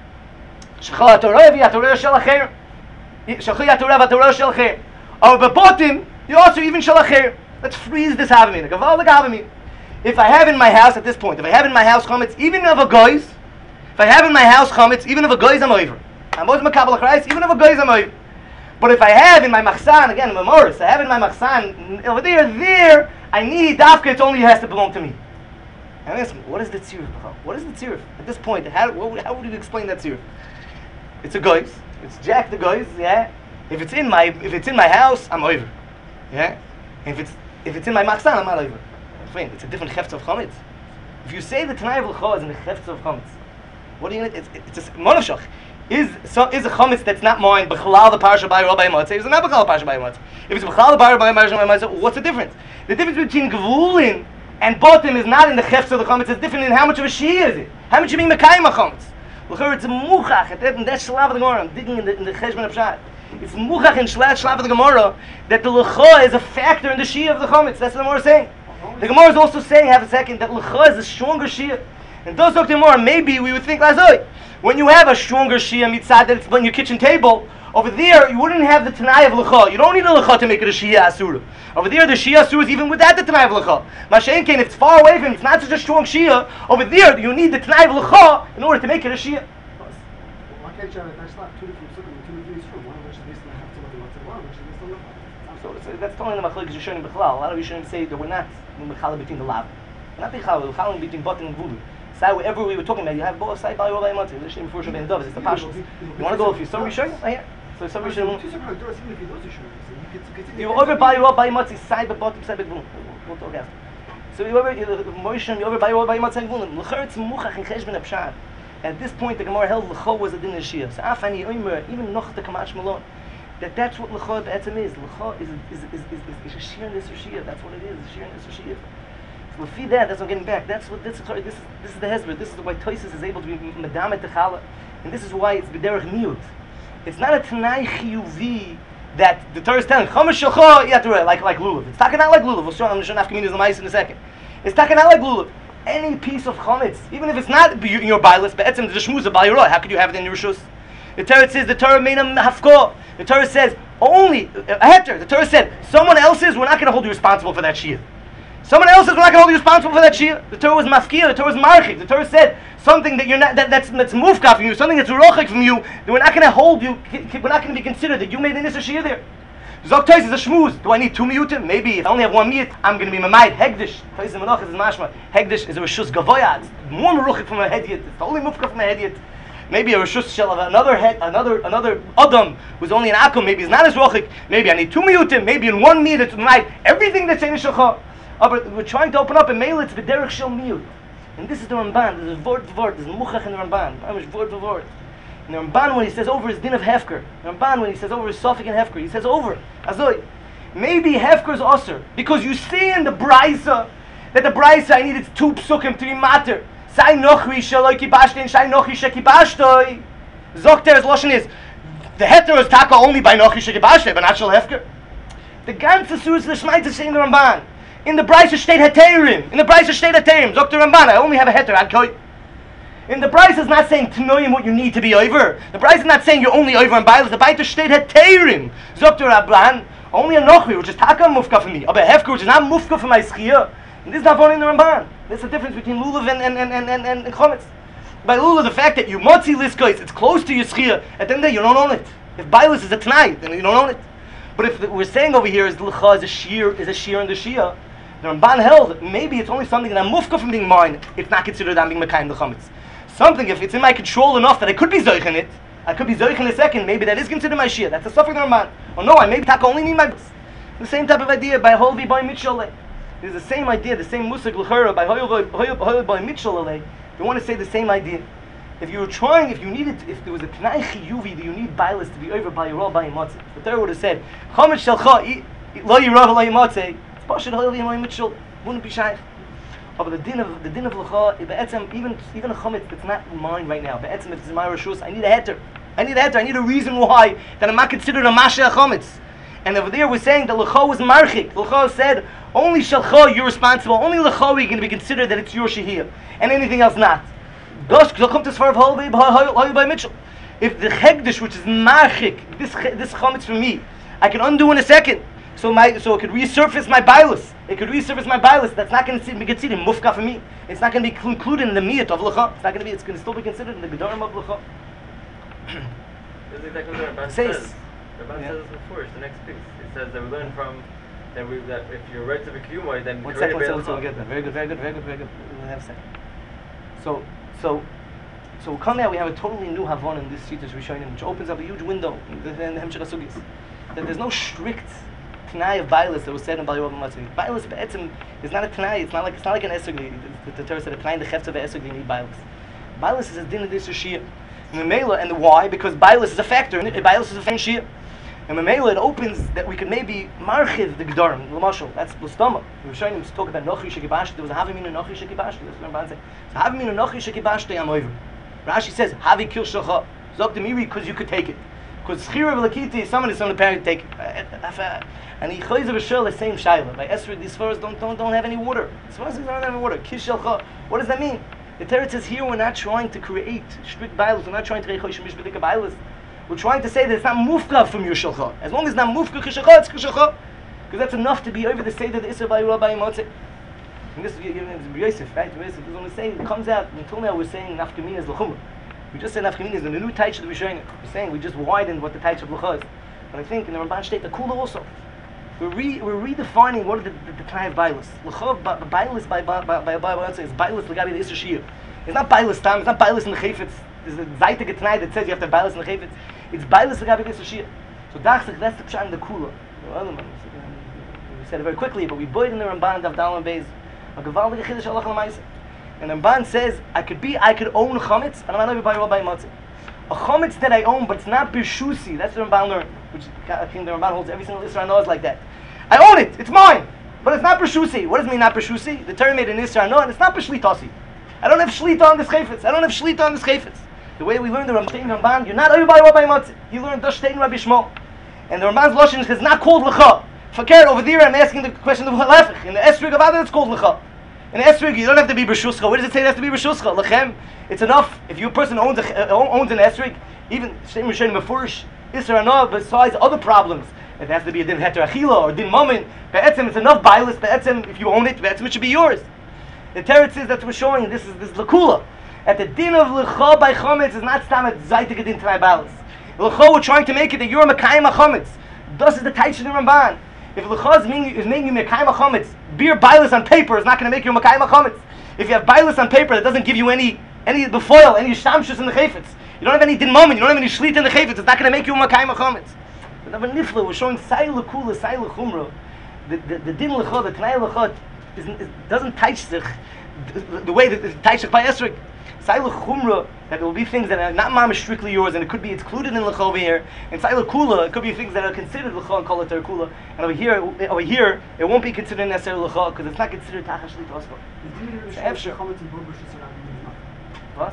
Speaker 2: Shechal HaTorah v'Yatorah Shel Acher. Shechal HaTorah v'Yatorah Shel Acher. Or bebotim, you also even Shel Acher. Let's freeze this Havamina. Gaval the Havamina. If I have in my house at this point, if I have in my house chametz, even of a goyz, if I have in my house chametz, even of a goyz I'm over. I'm always makabel achrais, even of a goyz I'm over. But if I have in my machsan, again, in Morris, I have in my machsan, over there, there, I need dafka, it only has to belong to me. And I ask him, what is the tziruf? What is the tziruf? At this point, how, what, how would you explain that tziruf? It's a goyz. It's Jack the goyz, yeah. If it's in my if it's in my house, I'm over. Yeah? If it's if it's in my machsan, I'm not over. Friend, it's a different chefts of chametz. If you say the Tanai of L'cha is in the chefts of chametz, what do you need? It's, it's a monavshach. Is so is a chametz that's not mine, b'chalal the parsha by Rabbi Motzei, is it not b'chalal the parsha by Motzei? If it's b'chalal the parsha by Motzei, what's the difference? The difference between gvulin and botim is not in the chefts of the chametz, it's different in how much of a shia is it. How much you mean mekayim a chametz? L'chor it's a muchach, and that's shlav of the Gemara, I'm digging in the, in the cheshbon of Pshat. It's muchach and shlav shlav of the Gemara, that the l'cha is a factor in the shia of the chametz, that's what the Gemara is saying. The Gemara is also saying, have a second, that l'cha is a stronger shia. And those talk to Gemara, maybe we would think, Lazoi, when you have a stronger shia mitzad that it's on your kitchen table, Over there, you wouldn't have the Tanai of L'cha. You don't need a L'cha to make it a Shia Asura. Over there, the Shia Asura is even without the Tanai of L'cha. Mashen Kain, if it's far away from it, it's not such a strong Shia. Over there, you need the Tanai of L'cha in order to make it a Shia.
Speaker 3: Why can't you have a slap two different sukkahs and two different yisroom? One of which is based on the half to one to one, which is based on the
Speaker 2: So, so that's totally the Machlokes Rishonim B'chlal. A lot of Rishonim say that we're not Mechala between the Lav. We're not Mechala, we're Mechala between Botin and Gvulu. So whatever we were talking about, you have both side by Yorai Mati. Rishonim before Shabbat and Dov. It's the Pashas. You want to go if you some Rishonim? Right here. So some Rishonim. You over by Yorai by Mati side by Botin side by Gvulu. We'll talk after. So you over Moshe, you over by Yorai by Mati and Gvulu. L'cheretz Muchach and Cheshbon Apshad. At this point, the Gemara held L'cho was a din of Shia. So Afani Omer, even Noch the Kamash Malon. That that's what L'cha B'etzem is. L'cha is is is is is a Shir and this Shia. That's what it is. A Shir and this Shia. So L'fi that, that's what I'm getting back. That's what this is. This is this is the Hezbollah. This is why Toises is able to be Medamet Techala, and this is why it's B'derech Miut. It's not a Tanai Chiyuvi that the Torah is telling Chomesh Shalcha. You have to like like lulav. It's talking not like lulav. We'll show I'm showing Afkamin is the Ma'is in a second. It's talking not like lulav. Any piece of chametz, even if it's not in your bailis, but etzem the shmuz ba'yiroi, how could you have it in your rishus? The Torah says the Torah made him hafko. The Torah says only a heter. The Torah said someone else's, we're not going to hold you responsible for that shia. Someone else's, we're not going to hold you responsible for that shia. The Torah was mafkia. The Torah was marchik. The Torah said something that you're not that, that's that's mufka from you, something that's rochik from you. That we're not going to hold you. We're not going to be considered that you made an issa shia there. Zok Tais is a shmuz. Do I need two miyutim? Maybe if I only have one miyut, I'm going to be mamayit. Hegdish. Tais and Menach is mashma. Hegdish is a rishus gavoya. It's more meruchik from a hediyat. It's the only mufka from a hediyat. Maybe a rishus shel of another head, another another adam who's only an akum. Maybe it's not as rochik. Maybe I need two miyutim. Maybe in one miyut it's mamayit. Everything that's in shulcha. But we're trying to open up and mail it to the derech shel miyut. And this is the Ramban. There's vort vort. There's muchach in the Ramban. I wish vort vort. And the Ramban, when he says over his din of Hefker, the Ramban, when he says over his Sofik and Hefker, he says over. Azoi. Maybe Hefker's osir, because you see in the Braisa that the Braisa I needed two psukim to be matter. Sai nochri shaloi kibashtoi and shai nochri shekibashtoi. Zokter's lashon is the heter is taka only by nochri shekibashtoi, but not shal Hefker. The ganze Surah L'Shmaita is saying the Ramban. In the Braisa state heterim. In the Braisa state heterim. Zokter Ramban, I only have a heter. Ad koi. In the Braisa is not saying tanoim what you need to be over. The Braisa is not saying you're only over on Bailas. The Baita state heterim. Zokter Rabban. Only a nochri, which is taka mufka for me. But a hefker, which is not mufka for my schia. And this is not in the Ramban. There's a difference between lulav and and and and and, and, and chometz. By lulav, the fact that you motzi liskos, it's close to your schia. At the end of the day, you don't own it. If Bailas is a tanai, then you don't own it. But if the, we're saying over here is l'cha is a shear is a shear in the shia, the Ramban held maybe it's only something that I'm mufka from being mine. It's not considered I'm being mekayim the chometz. Something if it's in my control enough that I could be zoich in it. I could be zoich in a second, maybe that is considered my shia. That's a suffering Ramban. Or no, I maybe taka only need my... The same type of idea by Holvi by Mitchell. There's the same idea, the same musik l'chera by Holvi by Mitchell. We want to say the same idea. If you were trying, if you needed, if there was a Tanai Chiyuvi that you need Bailas to be over by your by Matzah, the Torah would have said, Chometz Shalcha lo yirav lo yimatzeh. It's Pashut Holvi by Mitchell. Wouldn't be shy. But the din of the din of l'cha, even even a chometz that's not mine right now. Be'etzem, if it's my rishus, I need a heter. I need a heter. I need a reason why that I'm not considered a masha chometz. And over there we're saying that l'cha was marchik. L'cha said only shalcha you're responsible. Only l'cha are going to be considered that it's your shehiyah, and anything else not. Thus, come to svar of Holvi by Mitchell. If the hegdish, which is marchik, this this chometz for me, I can undo in a second. So my so it could resurface my bailus. It could resurface my bailus. That's not going to be considered mufka for me. It's not going to be included in the miyat of l'cha. It's not going to be. It's going to still be considered in the gedarim of l'cha.
Speaker 4: This is exactly what Rabban says. Rabban says this before. It's the next piece. It says that we learn from that we that if you're right to the kiyumoy, then
Speaker 2: one second, one second, so we get that. Very good, very good, very good, very good. We'll have a second. So so so we come out. We have a totally new havon in this Sittas Rishonim, which opens up a huge window in the Hemshech Hasugis. That there's no strict Tanai of Bailas that was said in Bali Rav Matzah. Bailas be'etzim is not a Tanai. It's not like it's not like an esugli. The, the Torah said a Tanai in the chefts of an esugli need Bailas. Bailas is a din of this shia. And the Mela and the why because Bailas is a factor. Bailas is a factor shia. And the Mela it opens that we could maybe marchiv the gedarim. L'mashal that's l'stama. We were showing him to talk about nochri shekibash. There was a haviminu nochri shekibash. That's what Ramban said. So haviminu nochri shekibash I'm over. Rashi says havi kil shacha. Zok the miri because you could take it. Because Chira of Lakiti, someone is on the parent take it. And he chays of a shell the same shayla. By Esra, these furs don't, don't, don't have any water. These furs don't have any water. Kishelcha. What does that mean? The Torah says here we're not trying to create strict bailas. We're not trying to create choshim mishbedika bailas. We're trying to say that it's not mufka from your shulcha. As long as it's not mufka k'shulcha, it's k'shulcha. Because that's enough to be over the state of the Isser by Rabbi Motzei. And this is Yosef, right? Yosef is only saying, it comes out, until now we're saying nafkamina is l'chumra. We just said nafkamina is in the new taich of the Rishonim. We're saying we just widened what the taich of l'cha is. But I think in the Ramban state, the Kula also. We're, re, we're redefining what are the, the, the kind of bailus. L'cha, bailus by by by by by is bailus l'gabi the Isser Shia. It's not bailus time, it's not bailus in the chayfetz. There's a zayte getnai that says you have to bailus in the chayfetz. It's bailus l'gabi the Isser Shia. So that's the pshat in the Kula. We said it very quickly, but we bought in the Ramban of Dalan Beis. A gewaltige chiddush halach l'maisa. And the Ramban says, I could be, I could own chametz, and I'm not by Rabbi Motzei. A chametz that I own, but it's not birshusi. That's the Ramban learned, which I think the Ramban holds every single Isra knows like that. I own it, it's mine, but it's not birshusi. What does it mean not birshusi? The term made in Isra no, and it's not b'shlitasi. I don't have shlita on this chayfetz. I don't have shlita on this chayfetz. The way we learned the Ramban, you're not by Rabbi Motzei. You learned Dashtein Rabbi Shmuel, and the Ramban's lashon is not called l'cha. Fakir over there, I'm asking the question of halachik. In the esrig of Adam, it's called l'cha. In the esrig, you don't have to be b'shuscha. Where does it say it has to be b'shuscha? Lechem. It's enough if you a person owns a, uh, owns an esrig, even shem rishonim befurish isra anah. Besides other problems, it has to be a din heter achila or din mammon. Be'etzem, it's enough bailus. Be'etzem, if you own it, be'etzem it should be yours. The teretz says that we're showing this is this is lakula. At the din of l'cha by chametz is not stamet zaytik din t'nai bailus. L'cha, we're trying to make it that you're a mekayim chametz. Thus is the taich of the Ramban. If l'cha is making you mekayim chametz, beer bailus on paper is not going to make you mekayim chametz. If you have bailus on paper that doesn't give you any any befoil, any shamshus in the chayfetz, you don't have any din moment, you don't have any shlit in the chayfetz, it's not going to make you mekayim chametz. But the nifla, we're showing say l'kula, say l'chumra. The the the din l'cha, the t'nai l'cha, doesn't touch the the way that it touches by esrog. Saila Chumra, that there will be things that are not mamish strictly yours, and it could be it's included in L'cha over here. And Saila Kula, it could be things that are considered L'cha and call it Kula. And over here, over here, it won't be considered necessarily L'cha because it's not considered Tachash Shlit Osco. What?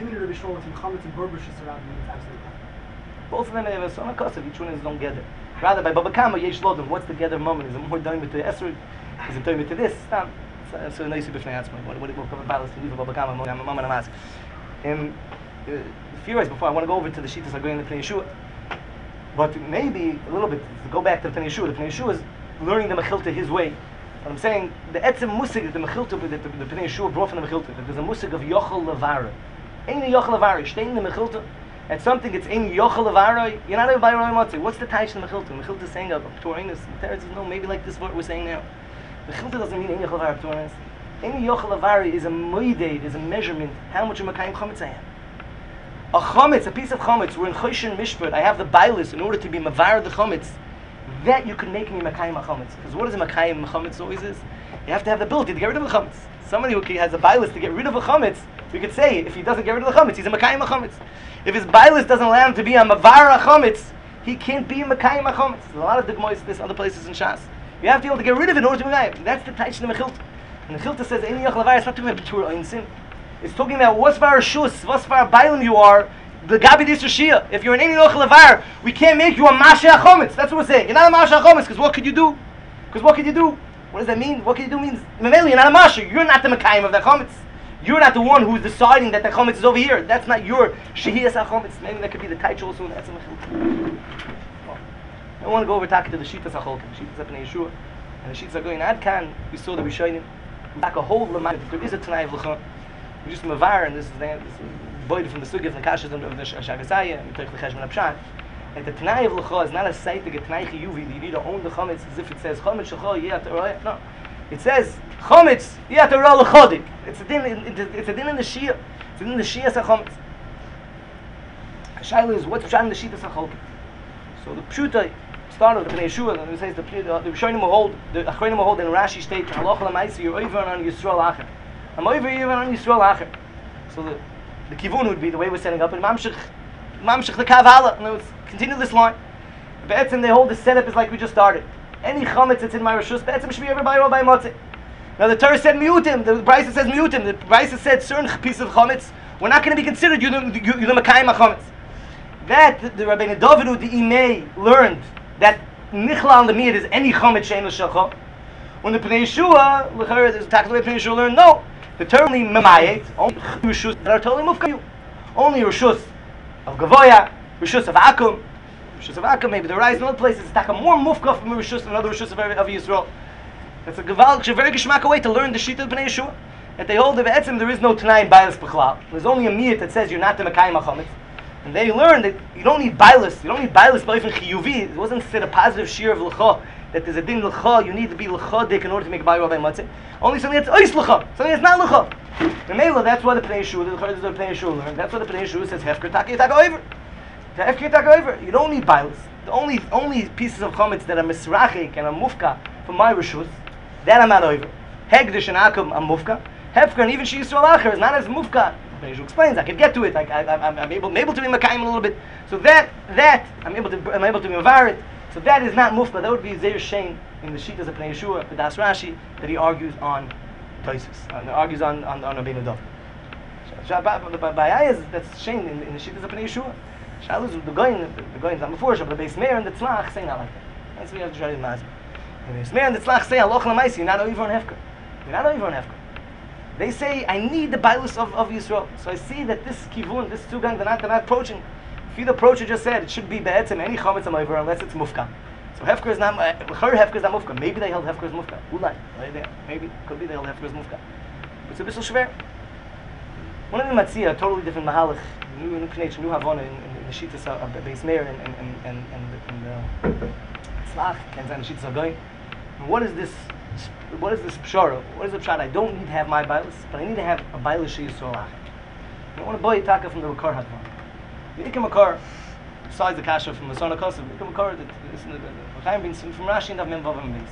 Speaker 2: Both of them have a son of Kosev, each one is don't get it. Rather by Baba Kama, Yesh Lodom, what's the gather moment? Is it more done with the Esrog? Is it done with this? Stop. So nice b'fnei atzmai. What what what balance to leave about Baba Kama? Mama and Amask. And a few days before, I want to go over to the Shittas Hagoyin the Pnei Yeshua. But maybe a little bit to go back to the Pnei Yeshua. The Pnei Yeshua is learning the Mechilta his way. But I'm saying the etzem musig that the Mechilta that the, the Pnei Yeshua brought from the Mechilta. That there's a musig of Yochel Levara. Ain't a Yochel Levara. Staying in the Mechilta. At something it's in Yochel Levara. You're not even by Rabbi Motzei. What's the taich in the Mechilta? Mechilta is saying of Torinus. The Teretz says no. Maybe like this what we're saying now. Mechilta doesn't mean in Yochel Levara Torinus. Any yochel avari is a moeded, is a measurement. How much of makayim chametz I have? A chametz, a piece of chametz. We're in choshen mishpat. I have the bailus in order to be mavar the chametz. That you can make me makayim chametz. Because what is a makayim chametz always is? You have to have the ability to get rid of the chametz. Somebody who has a bailus to get rid of a chametz, we could say if he doesn't get rid of the chametz, he's a makayim chametz. If his bailus doesn't allow him to be a mavar chametz, he can't be a makayim chametz. There's a lot of digmois this other places in Shas. You have to be able to get rid of it in order to be makayim. That's the taich in the Mechilta. And the Chilta says, "Any yochel avar." It's not talking about betur einsin. It's talking about what's for shus, what's for bailim you are. The gabi disrashia. If you're an any yochel avar, we can't make you a masha chometz. That's what we're saying. You're not a masha chometz because what could you do? Because what could you do? What does that mean? What can you do means memeli. You're not a masha. You're not the mekayim of the chometz. You're not the one who's deciding that the chometz is over here. That's not your shehiyas chometz. Maybe that could be the taich also. That's a mechilta. I want to go over talking to the shittas hacholkim, shittas Pnei Yeshua, and the shittas are going ad kan. We saw the Rishonim. Back a whole lemay. There is a Tanai of L'cha. We just mavar, and this is the boy from the Sugya from the Kashas of the Shagasaya, and we take the Cheshman Apshat. And the Tanai of L'cha is not a site to get Tanai Chiyuvi. You need to own the Chametz as if it says Chametz Shachol Yeh Torah. No, it says Chametz Yeh Torah L'chodik. It's a din. It's a din in the Shia. It's a din in the Shia Sachametz. Shaila is what's Pshat in the Shia Sachametz. So the Pshutai. Start with the Pnei Yeshua, and it says the the Rishonim will hold, the Achronim will hold in Rashi state, Halacha l'maisa, you're over on Yisrael Acher. I'm over even on Yisrael Acher. So the the kivun would be the way we're setting up, and Mamshech, Mamshech the Kavala, and let's continue this line. Be'etzim they hold the setup is like we just started. Any chametz that's in my Rishus, Be'etzim should be over by Rabbi Motzei. Now the Torah said miutim, the Brisa says miutim, the Brisa said certain piece of chametz, we're not going to be considered, you're the, you're the Makayim chametz. That, the, the Rabbeinu Davidu, the Imei, learned that nichla on the miyad is any chametz she'en l'shalcha. When the Pnei Yeshua, l'chayr, there's a tackle way Pnei Yeshua learned, no. The term memayet, only rishus that are totally mufkayu. Only rishus of gavoya, Rishus of Akum. Rishus of Akum, maybe the rise in other places, it's like a more mufka from Rishus than another Rishus of, of Yisrael. It's a gevalk, a very geschmack way to learn the Shita of Bnei Yeshua. That they hold that Be'etzim there is no Tanai in Bailas B'chlal. There's only a miyat that says you're not the Mekayim HaChametz. And they learn that you don't need Bailas, you don't need Bailas B'ofen Chiyuvi. It wasn't said a positive shear of L'cha, that there's a din L'cha, you need to be L'chadik in order to make a Ba'ir Rabbi Matzeh. Only something that's Ois L'cha, something that's not L'cha. And Mela, that's why the Pnei Yeshua, the L'cha is the Pnei Yeshua learned. That's why the Pnei Yeshua says Hefker Taki Taka over. Hefker Taka over. You don't need Bailas. The only only pieces of Chametz that are Misrachik and a Mufka from my Rishus, that I'm not over. Hegdish and Akum, I'm Mufka. Hefker and even Shi Yisrael Acher is not as Mufka. Pnei Yeshua explains, I could get to it. I, I, I'm, I'm, able, I'm able to be Makayim a little bit. So that, that, I'm able to, I'm able to be Mavarit. So that is not Mufka. That would be Zeir Shein in the Shitas of Pnei Yeshua, the Das Rashi, that he argues on Toisus. Uh, argues on, on, on Rabbeinu Dov. By Ayaz, that's Shein in, in the Shitas of Pnei Yeshua. Shalus, the Goyin, the Goyin, I'm before, but the Beis Meir and the Tzlach say not like that. That's what you have to try to imagine. The Beis Meir and the Tzlach say, Aloch Lamaisi, you're not over on Hefker. You're not over on Hefker. They say, I need the Bailus of, of Yisrael. So I see that this Kivun, this two gang, they're not, they're not approaching. If you the approacher just said, it should be Be'etzim, any Chametz am over, unless it's Mufka. So Hefker is not, uh, her Hefker is not Mufka. Maybe they held Hefker as Mufka. Ulai, right there. Maybe, could be they held Hefker as Mufka. But it's a bit schwer. One of the Matzia, a totally different Mahalach, new, new Pnei, new Havana in, in, in the Shitas of Beis Meir and, and, and, and, and, and the Tzlach, and the Shitas of Goyin. What is this? What is this pshara? What is the pshat? I don't need to have my bailis, but I need to have a bailis she Yisrael Acher. I want to buy a taka from the Makar Hadvan. The Ikam Makar, besides the kasha from the Son of Kosev, the Ikam Makar, the Chaim bin from Rashi and Avmem Vavam Beis.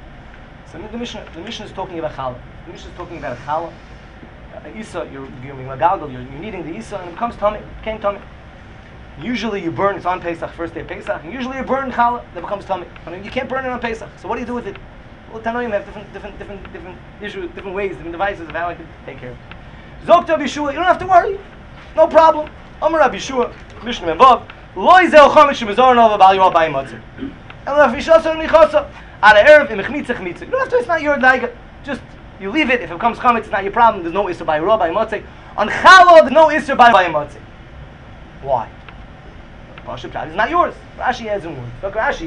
Speaker 2: So the Mishnah, the Mishnah is talking about challah. The Mishnah is talking about a challah. Uh, Isa, you're giving a galgal, you're, you're kneading the Isa, and it becomes tummy, it became tummy. Usually you burn, it's on Pesach, first day of Pesach, and usually you burn challah, that becomes tummy. I mean, you can't burn it on Pesach, so what do you do with it? Well, Tanoim have different, different, different, different issues, different ways, different devices of how I can take care of it. Zok to Yeshua, you don't have to worry, no problem. Amar Rabbi Yeshua, Mishnah Memvav, Loi zeh chometz shemizor nova bal yom abayim matzah. El nafishasa nichasa, ala erev im chmitza chmitza. You don't have to. It's not your daiga. Just you leave it. If it becomes chometz, it's not your problem. There's no issur by raw by matzah. On challah, there's no issur by matzah. Why? Pashup pshat is not yours. Rashi has in words. Look, Rashi.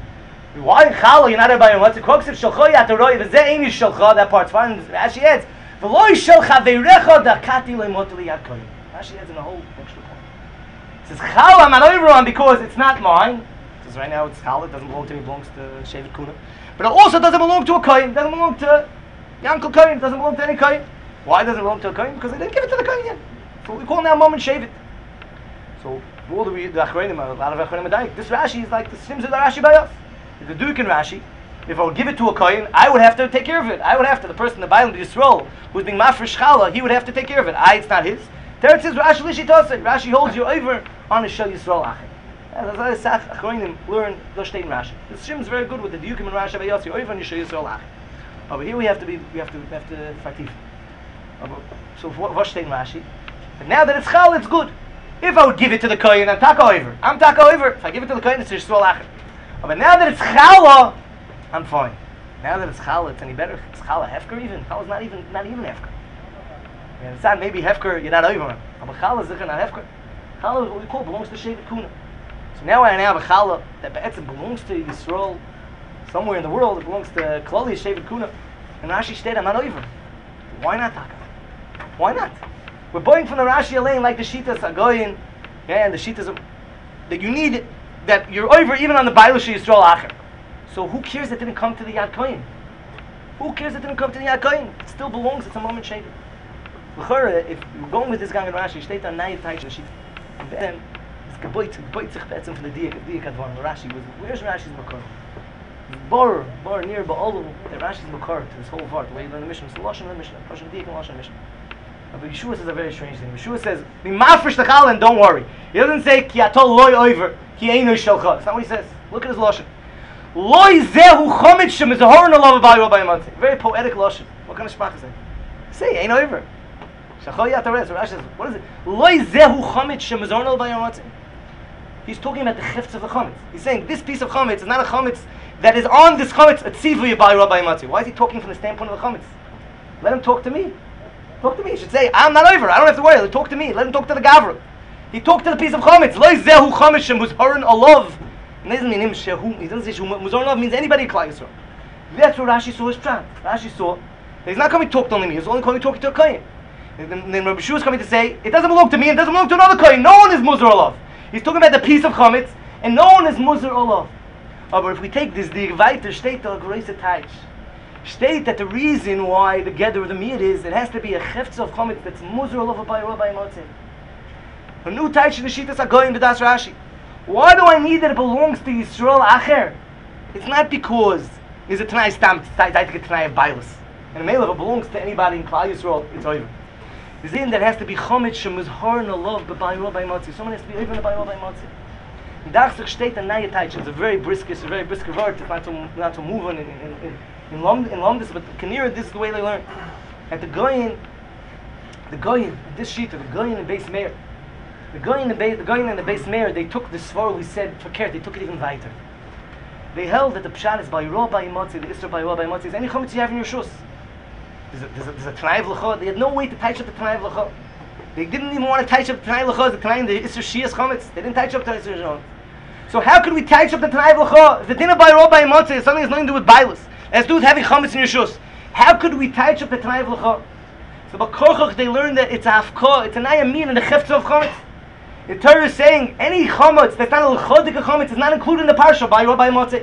Speaker 2: Why in challah you're not by matzah? Kroksiv shalcha yataroi v'zeh eini shalcha. That part's fine. Rashi adds v'loi shalcha veirecha dakati leimotli yakoyim. Rashi adds in a whole extra point. It says challah I'm not over on because it's not mine. It says right now it's challah. It doesn't belong to me. It belongs to Shevet Kuna. But it also doesn't belong to a kohen. It doesn't belong to Yankel kohen. It doesn't belong to any kohen. Why doesn't it belong to a kohen? Because they didn't give it to the kohen yet. So we call now moment Shevet. So all the the Achronim, a lot of Achronim are this Rashi is like the Sims of the Rashi by us. The Duke in Rashi, if I would give it to a kohen, I would have to take care of it. I would have to, the person, the Bailam, the Yisrael, who's being mafresh challah, he would have to take care of it. I, it's not his. Teretz says Rashi Lishi Tosek. Rashi holds you over on his Shel Yisrael Acher. That's why the Sach Achronim learn the Shtei in Rashi. The Shim is very good with the Duke in Rashi by us. You're over on your Shel Yisrael Acher. Over here we have to be, we have to, we have to fatif. So what Shtei in Rashi? But now that it's chal, it's good. If I would give it to the kohen, I'm taka over. I'm taka over. If I give it to the kohen, it's Yisrael Acher. But now that it's challah, I'm fine. Now that it's challah, it's any better. It's challah hefker even. Challah is not even not even hefker. You understand? Maybe hefker you're not over. But challah is not hefker. Challah is what we call belongs to Shevet Kuna. So now I now have a challah that be'etzim belongs to Yisrael somewhere in the world. It belongs to Klali Shevet Kuna. And Rashi said I'm not over. Why not taka? Why not? We're buying from the Rashi Elaine like the Shitas Agoyin, yeah, and the Shitas of, that you need. That you're over even on the Bailush Yisrael Acher. So who cares it didn't come to the Yad Kohen? Who cares it didn't come to the Yad Kohen? It still belongs, it's a moment Shevet. L'chora, if you're going with this gang in Rashi, steht on Nayat Taich Rashid. And then, it's geboit, geboit sich be'etzim from the Diyak, Diyak Advan, Rashi was, where's Rashi's Makar? Bor, Bor, near Ba'olu, that Rashi's Makar to this whole part, the way you learn the Mishnah, it's the Lashon of the Mishnah, Lashon Diyak and Lashon Mishnah. But Yeshua says a very strange thing. Yeshua says, "Be mafresh the chal and don't worry." He doesn't say ki atol loy over ki eino shalcha. That's not what he says. Look at his lashon. Loy zehu chometz shemizahorn alav b'ayro b'yamatzi. Very poetic lashon. What kind of shpach is that? Say ain't over. Shachol yatares. Rashi says, what is it? Loy zehu chometz shemizahorn alav b'yamatzi. He's talking about the chifts of the chometz. He's saying this piece of chometz is not a chometz that is on this chometz a tzivu b'ayro b'yamatzi. Why is he talking from the standpoint of the chometz? Let him talk to me. Talk to me. He should say, I'm not over. I don't have to worry. Talk to me. Let him talk to the Gavra. He talked to the piece of chametz. Lo zehu chametz shemuzharon alav. It doesn't mean him shehu. He doesn't say shemuzharon alav means anybody in Klal Yisrael. That's what Rashi saw his pshat. Rashi saw that he's not coming to talk to only me. He's only coming talking to a kohen. And then, then Rabbi Shua is coming to say it doesn't belong to me. It doesn't belong to another kohen. No one is muzar alav. He's talking about the piece of chametz, and no one is muzar alav. Oh, but if we take this, the weiter steht da große Teich. State that the reason why the gather of the meat is it has to be a chefetz of chametz that's muzar alav by Rabbi Motzei. A new Teich in the Shittas HaGoyim b'das Rashi. Why do I need that it belongs to Yisrael Acher? It's not because is a Tanai stam, it's like a Tanai of Bailus. And the if it belongs to anybody in Klal Yisrael, it's over. The in that has to be chametz shemuzhar alav by Rabbi Motzei. Someone has to be over by Rabbi Motzei. In Dachzach steht a Naya Teich. It's a very brisk, it's a very brisk word. It's not to not to move on in in in in Lom in Lomdus, but Kanira, this is the way they learn. At the Goyin, the Goyin, this sheet, the Goyin and Beis Meir, the Goyin and the the Goyin and the Beis Meir, they took the svar we said for care. They took it even weiter. They held that the pshat is by Rabbi Motzei, the Isra by Rabbi Motzei is any chametz you have in your shus. There's a there's a, there's a Tanai of L'cha. They had no way to touch up the Tanai of L'cha. They didn't even want to touch up the Tanai of L'cha, the Tanai, the Isra Shias chametz. They didn't touch up the Isra Shon. So how could we touch up the Tanai of L'cha? If the dinner by Rabbi Motzei is something that's nothing to do with Bailus, it has to do with having chametz in your shus. How could we touch up the Tanai of L'cha? So by Korchach they learned that it's a hafka, it's an ayamin and the chefetz of chametz. The Torah is saying any chametz that's not a l'chodik chametz is not included in the parsha by Rabbi Motzei.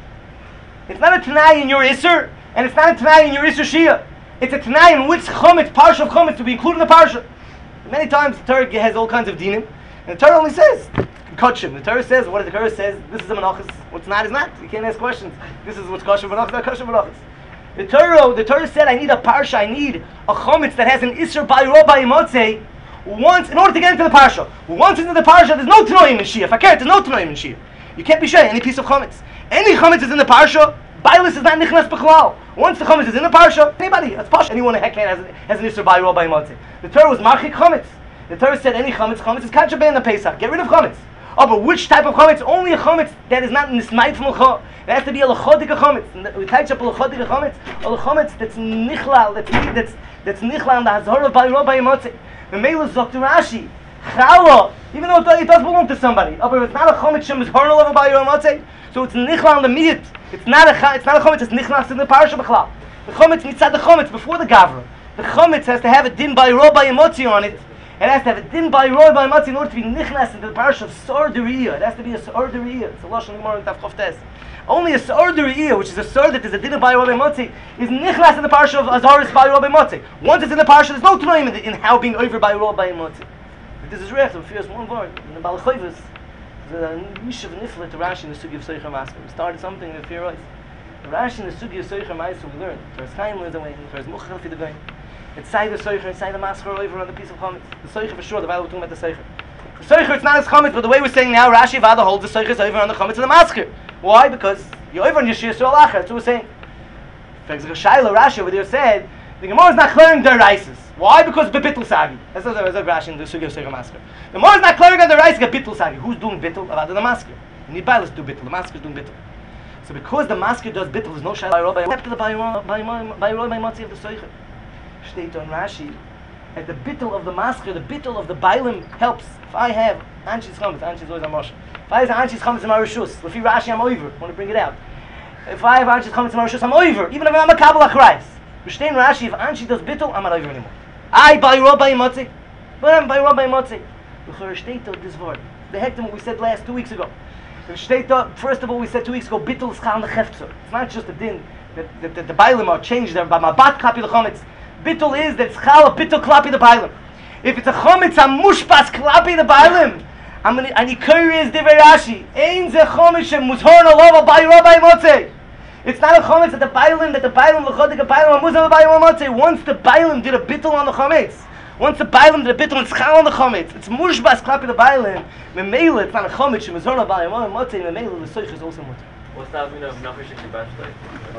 Speaker 2: It's not a Tanai in your Isser, and it's not a Tanai in your Isser Shia. It's a Tanai in which chametz, parsha of chametz, to be included in the parsha. Many times the Torah has all kinds of dinim, and the Torah only says kachim. The Torah says what the Torah says. This is a menachas. What's not is not. You can't ask questions. This is what's kosher menachas, not kosher menachas. The Torah, the Torah said, I need a parsha. I need a chametz that has an Isser by Rabbi Motzei. Once, in order to get into the parsha, once into the parsha, there's no tanoim in Shia. If I care, there's no tanoim in Shia. You can't be sure any piece of chametz. Any chametz is in the parsha. Bailus is not nichnas b'chlal. Once the chametz is in the parsha, anybody, that's parsha. Anyone in Heklan has, has an Isser by Rabbi Motzei. The Torah was marchik chametz. The Torah said any chametz, chametz is kachabe in the Pesach. Get rid of chametz. Oh, but which type of chametz? Only a chametz that is not nismayt from l'cha. It has to be a l'chodik chametz. We touch up a l'chodik chametz, a chametz that's nichlal, that's that's that's nichlal in the hazara by Rabbi Motzei. The Mela Zok to Rashi, Chala, even though it does belong to somebody, oh, but it's not a chametz shem is hurl over by Rabbi Motzei, so it's nichlal on the meat. It's not a it's not a chametz. It's nichlas in the parsha b'chlal. The chametz mitzad the chametz before the gavra. The chametz has to have a din by Rabbi Motzei on it. It has to have a din by Rabbi Motzei in order to be nichlas into the parsha of Sor Deriyah. It has to be a Sor Deriyah. It's a lashon gemara in Tav Chof Tes. Only a Sor Deriyah, which is a Sor that is a din by Rabbi Motzei, is nichlas in the parsha of Azaris by Rabbi Motzei. Once it's in the parsha, there's no tanoim in, in how being over by Rabbi Motzei. This is rech. The first one word in the Balachayvus. The Mishav Nifla to Rashi in the Sugi of Seicher Masker. We started something in the fear eyes. Rashi in the Sugi of Seicher Masker we learned. There's time learns away. There's Muchel for the going. It's side the Seicher, it's side the Masker over on the piece of chametz. The Seicher for sure. The Bible we're talking about the Seicher. The Seicher it's not as chametz, but the way we're saying now, Rashi Vada holds the Seicher is over on the chametz of the Masker. Why? Because you're over on Yeshua Yisrael Acher. That's what we're saying. For example, Shaila Rashi over there said the Gemara is not clearing their rices. Why? Because bebittul sagi. That's what the Rashi in the Sugi of Seicher Masker. The Gemara is not clearing on the rice. Get bittul sagi. Who's doing bittul? About the Masker. You need Bailus to do bittul. The Masker is doing bittul. So because the Masker does bittul, there's no Shaila by Rabbi. Except the by by by Rabbi Motzei of the Seicher. State on Rashi. At the bittul of the Masker, the bittul of the Bailim helps. If I have Anshi's chametz, Anshi's always a moshe. If I have Anshi's chametz in my rishus, Lefi Rashi I'm over. I want to bring it out. If I have Anshi's chametz in my rishus, I'm over. Even if I'm a Kabbalah Christ. B'shtein Rashi, if Anshi does bittul, I'm not over anymore. I by Rabbi Motzei, but I'm by Rabbi Motzei. L'chor shteito this word. The hektim what we said last two weeks ago. The shteito, first of all, we said two weeks ago, bittul schal nechefzer. It's not just a din that, that, that the Bailim are changed there by my bat klapi l'chometz. Bittul is that schal bittul klapi the Bailim. If it's a chometz, I'm mushpas klapi the Bailim. I'm gonna, and Ikari is divrei Rashi. Ein ze chometz shem muzhor nalova by Rabbi Motzei. It's not a chometz that the Bailim, that the Bailim, l'chodik a Bailim, a muzhor by Rabbi Motzei. Once the Bailim did a bittul on the chometz, once the Bailim did a bittul on schal on the chometz, it's mushpas klapi the Bailim. Memela, it's not a chometz shem muzhor by Rabbi Motzei. Memela, the soich is also mutter.
Speaker 4: What's the meaning of Nafish Kibashlei?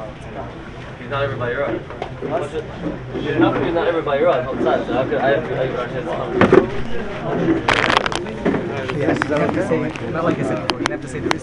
Speaker 4: He's not ever by your own. He's not ever by your own. Outside, so how could I have to?
Speaker 3: Yes, is that okay? Not like I said, you have to say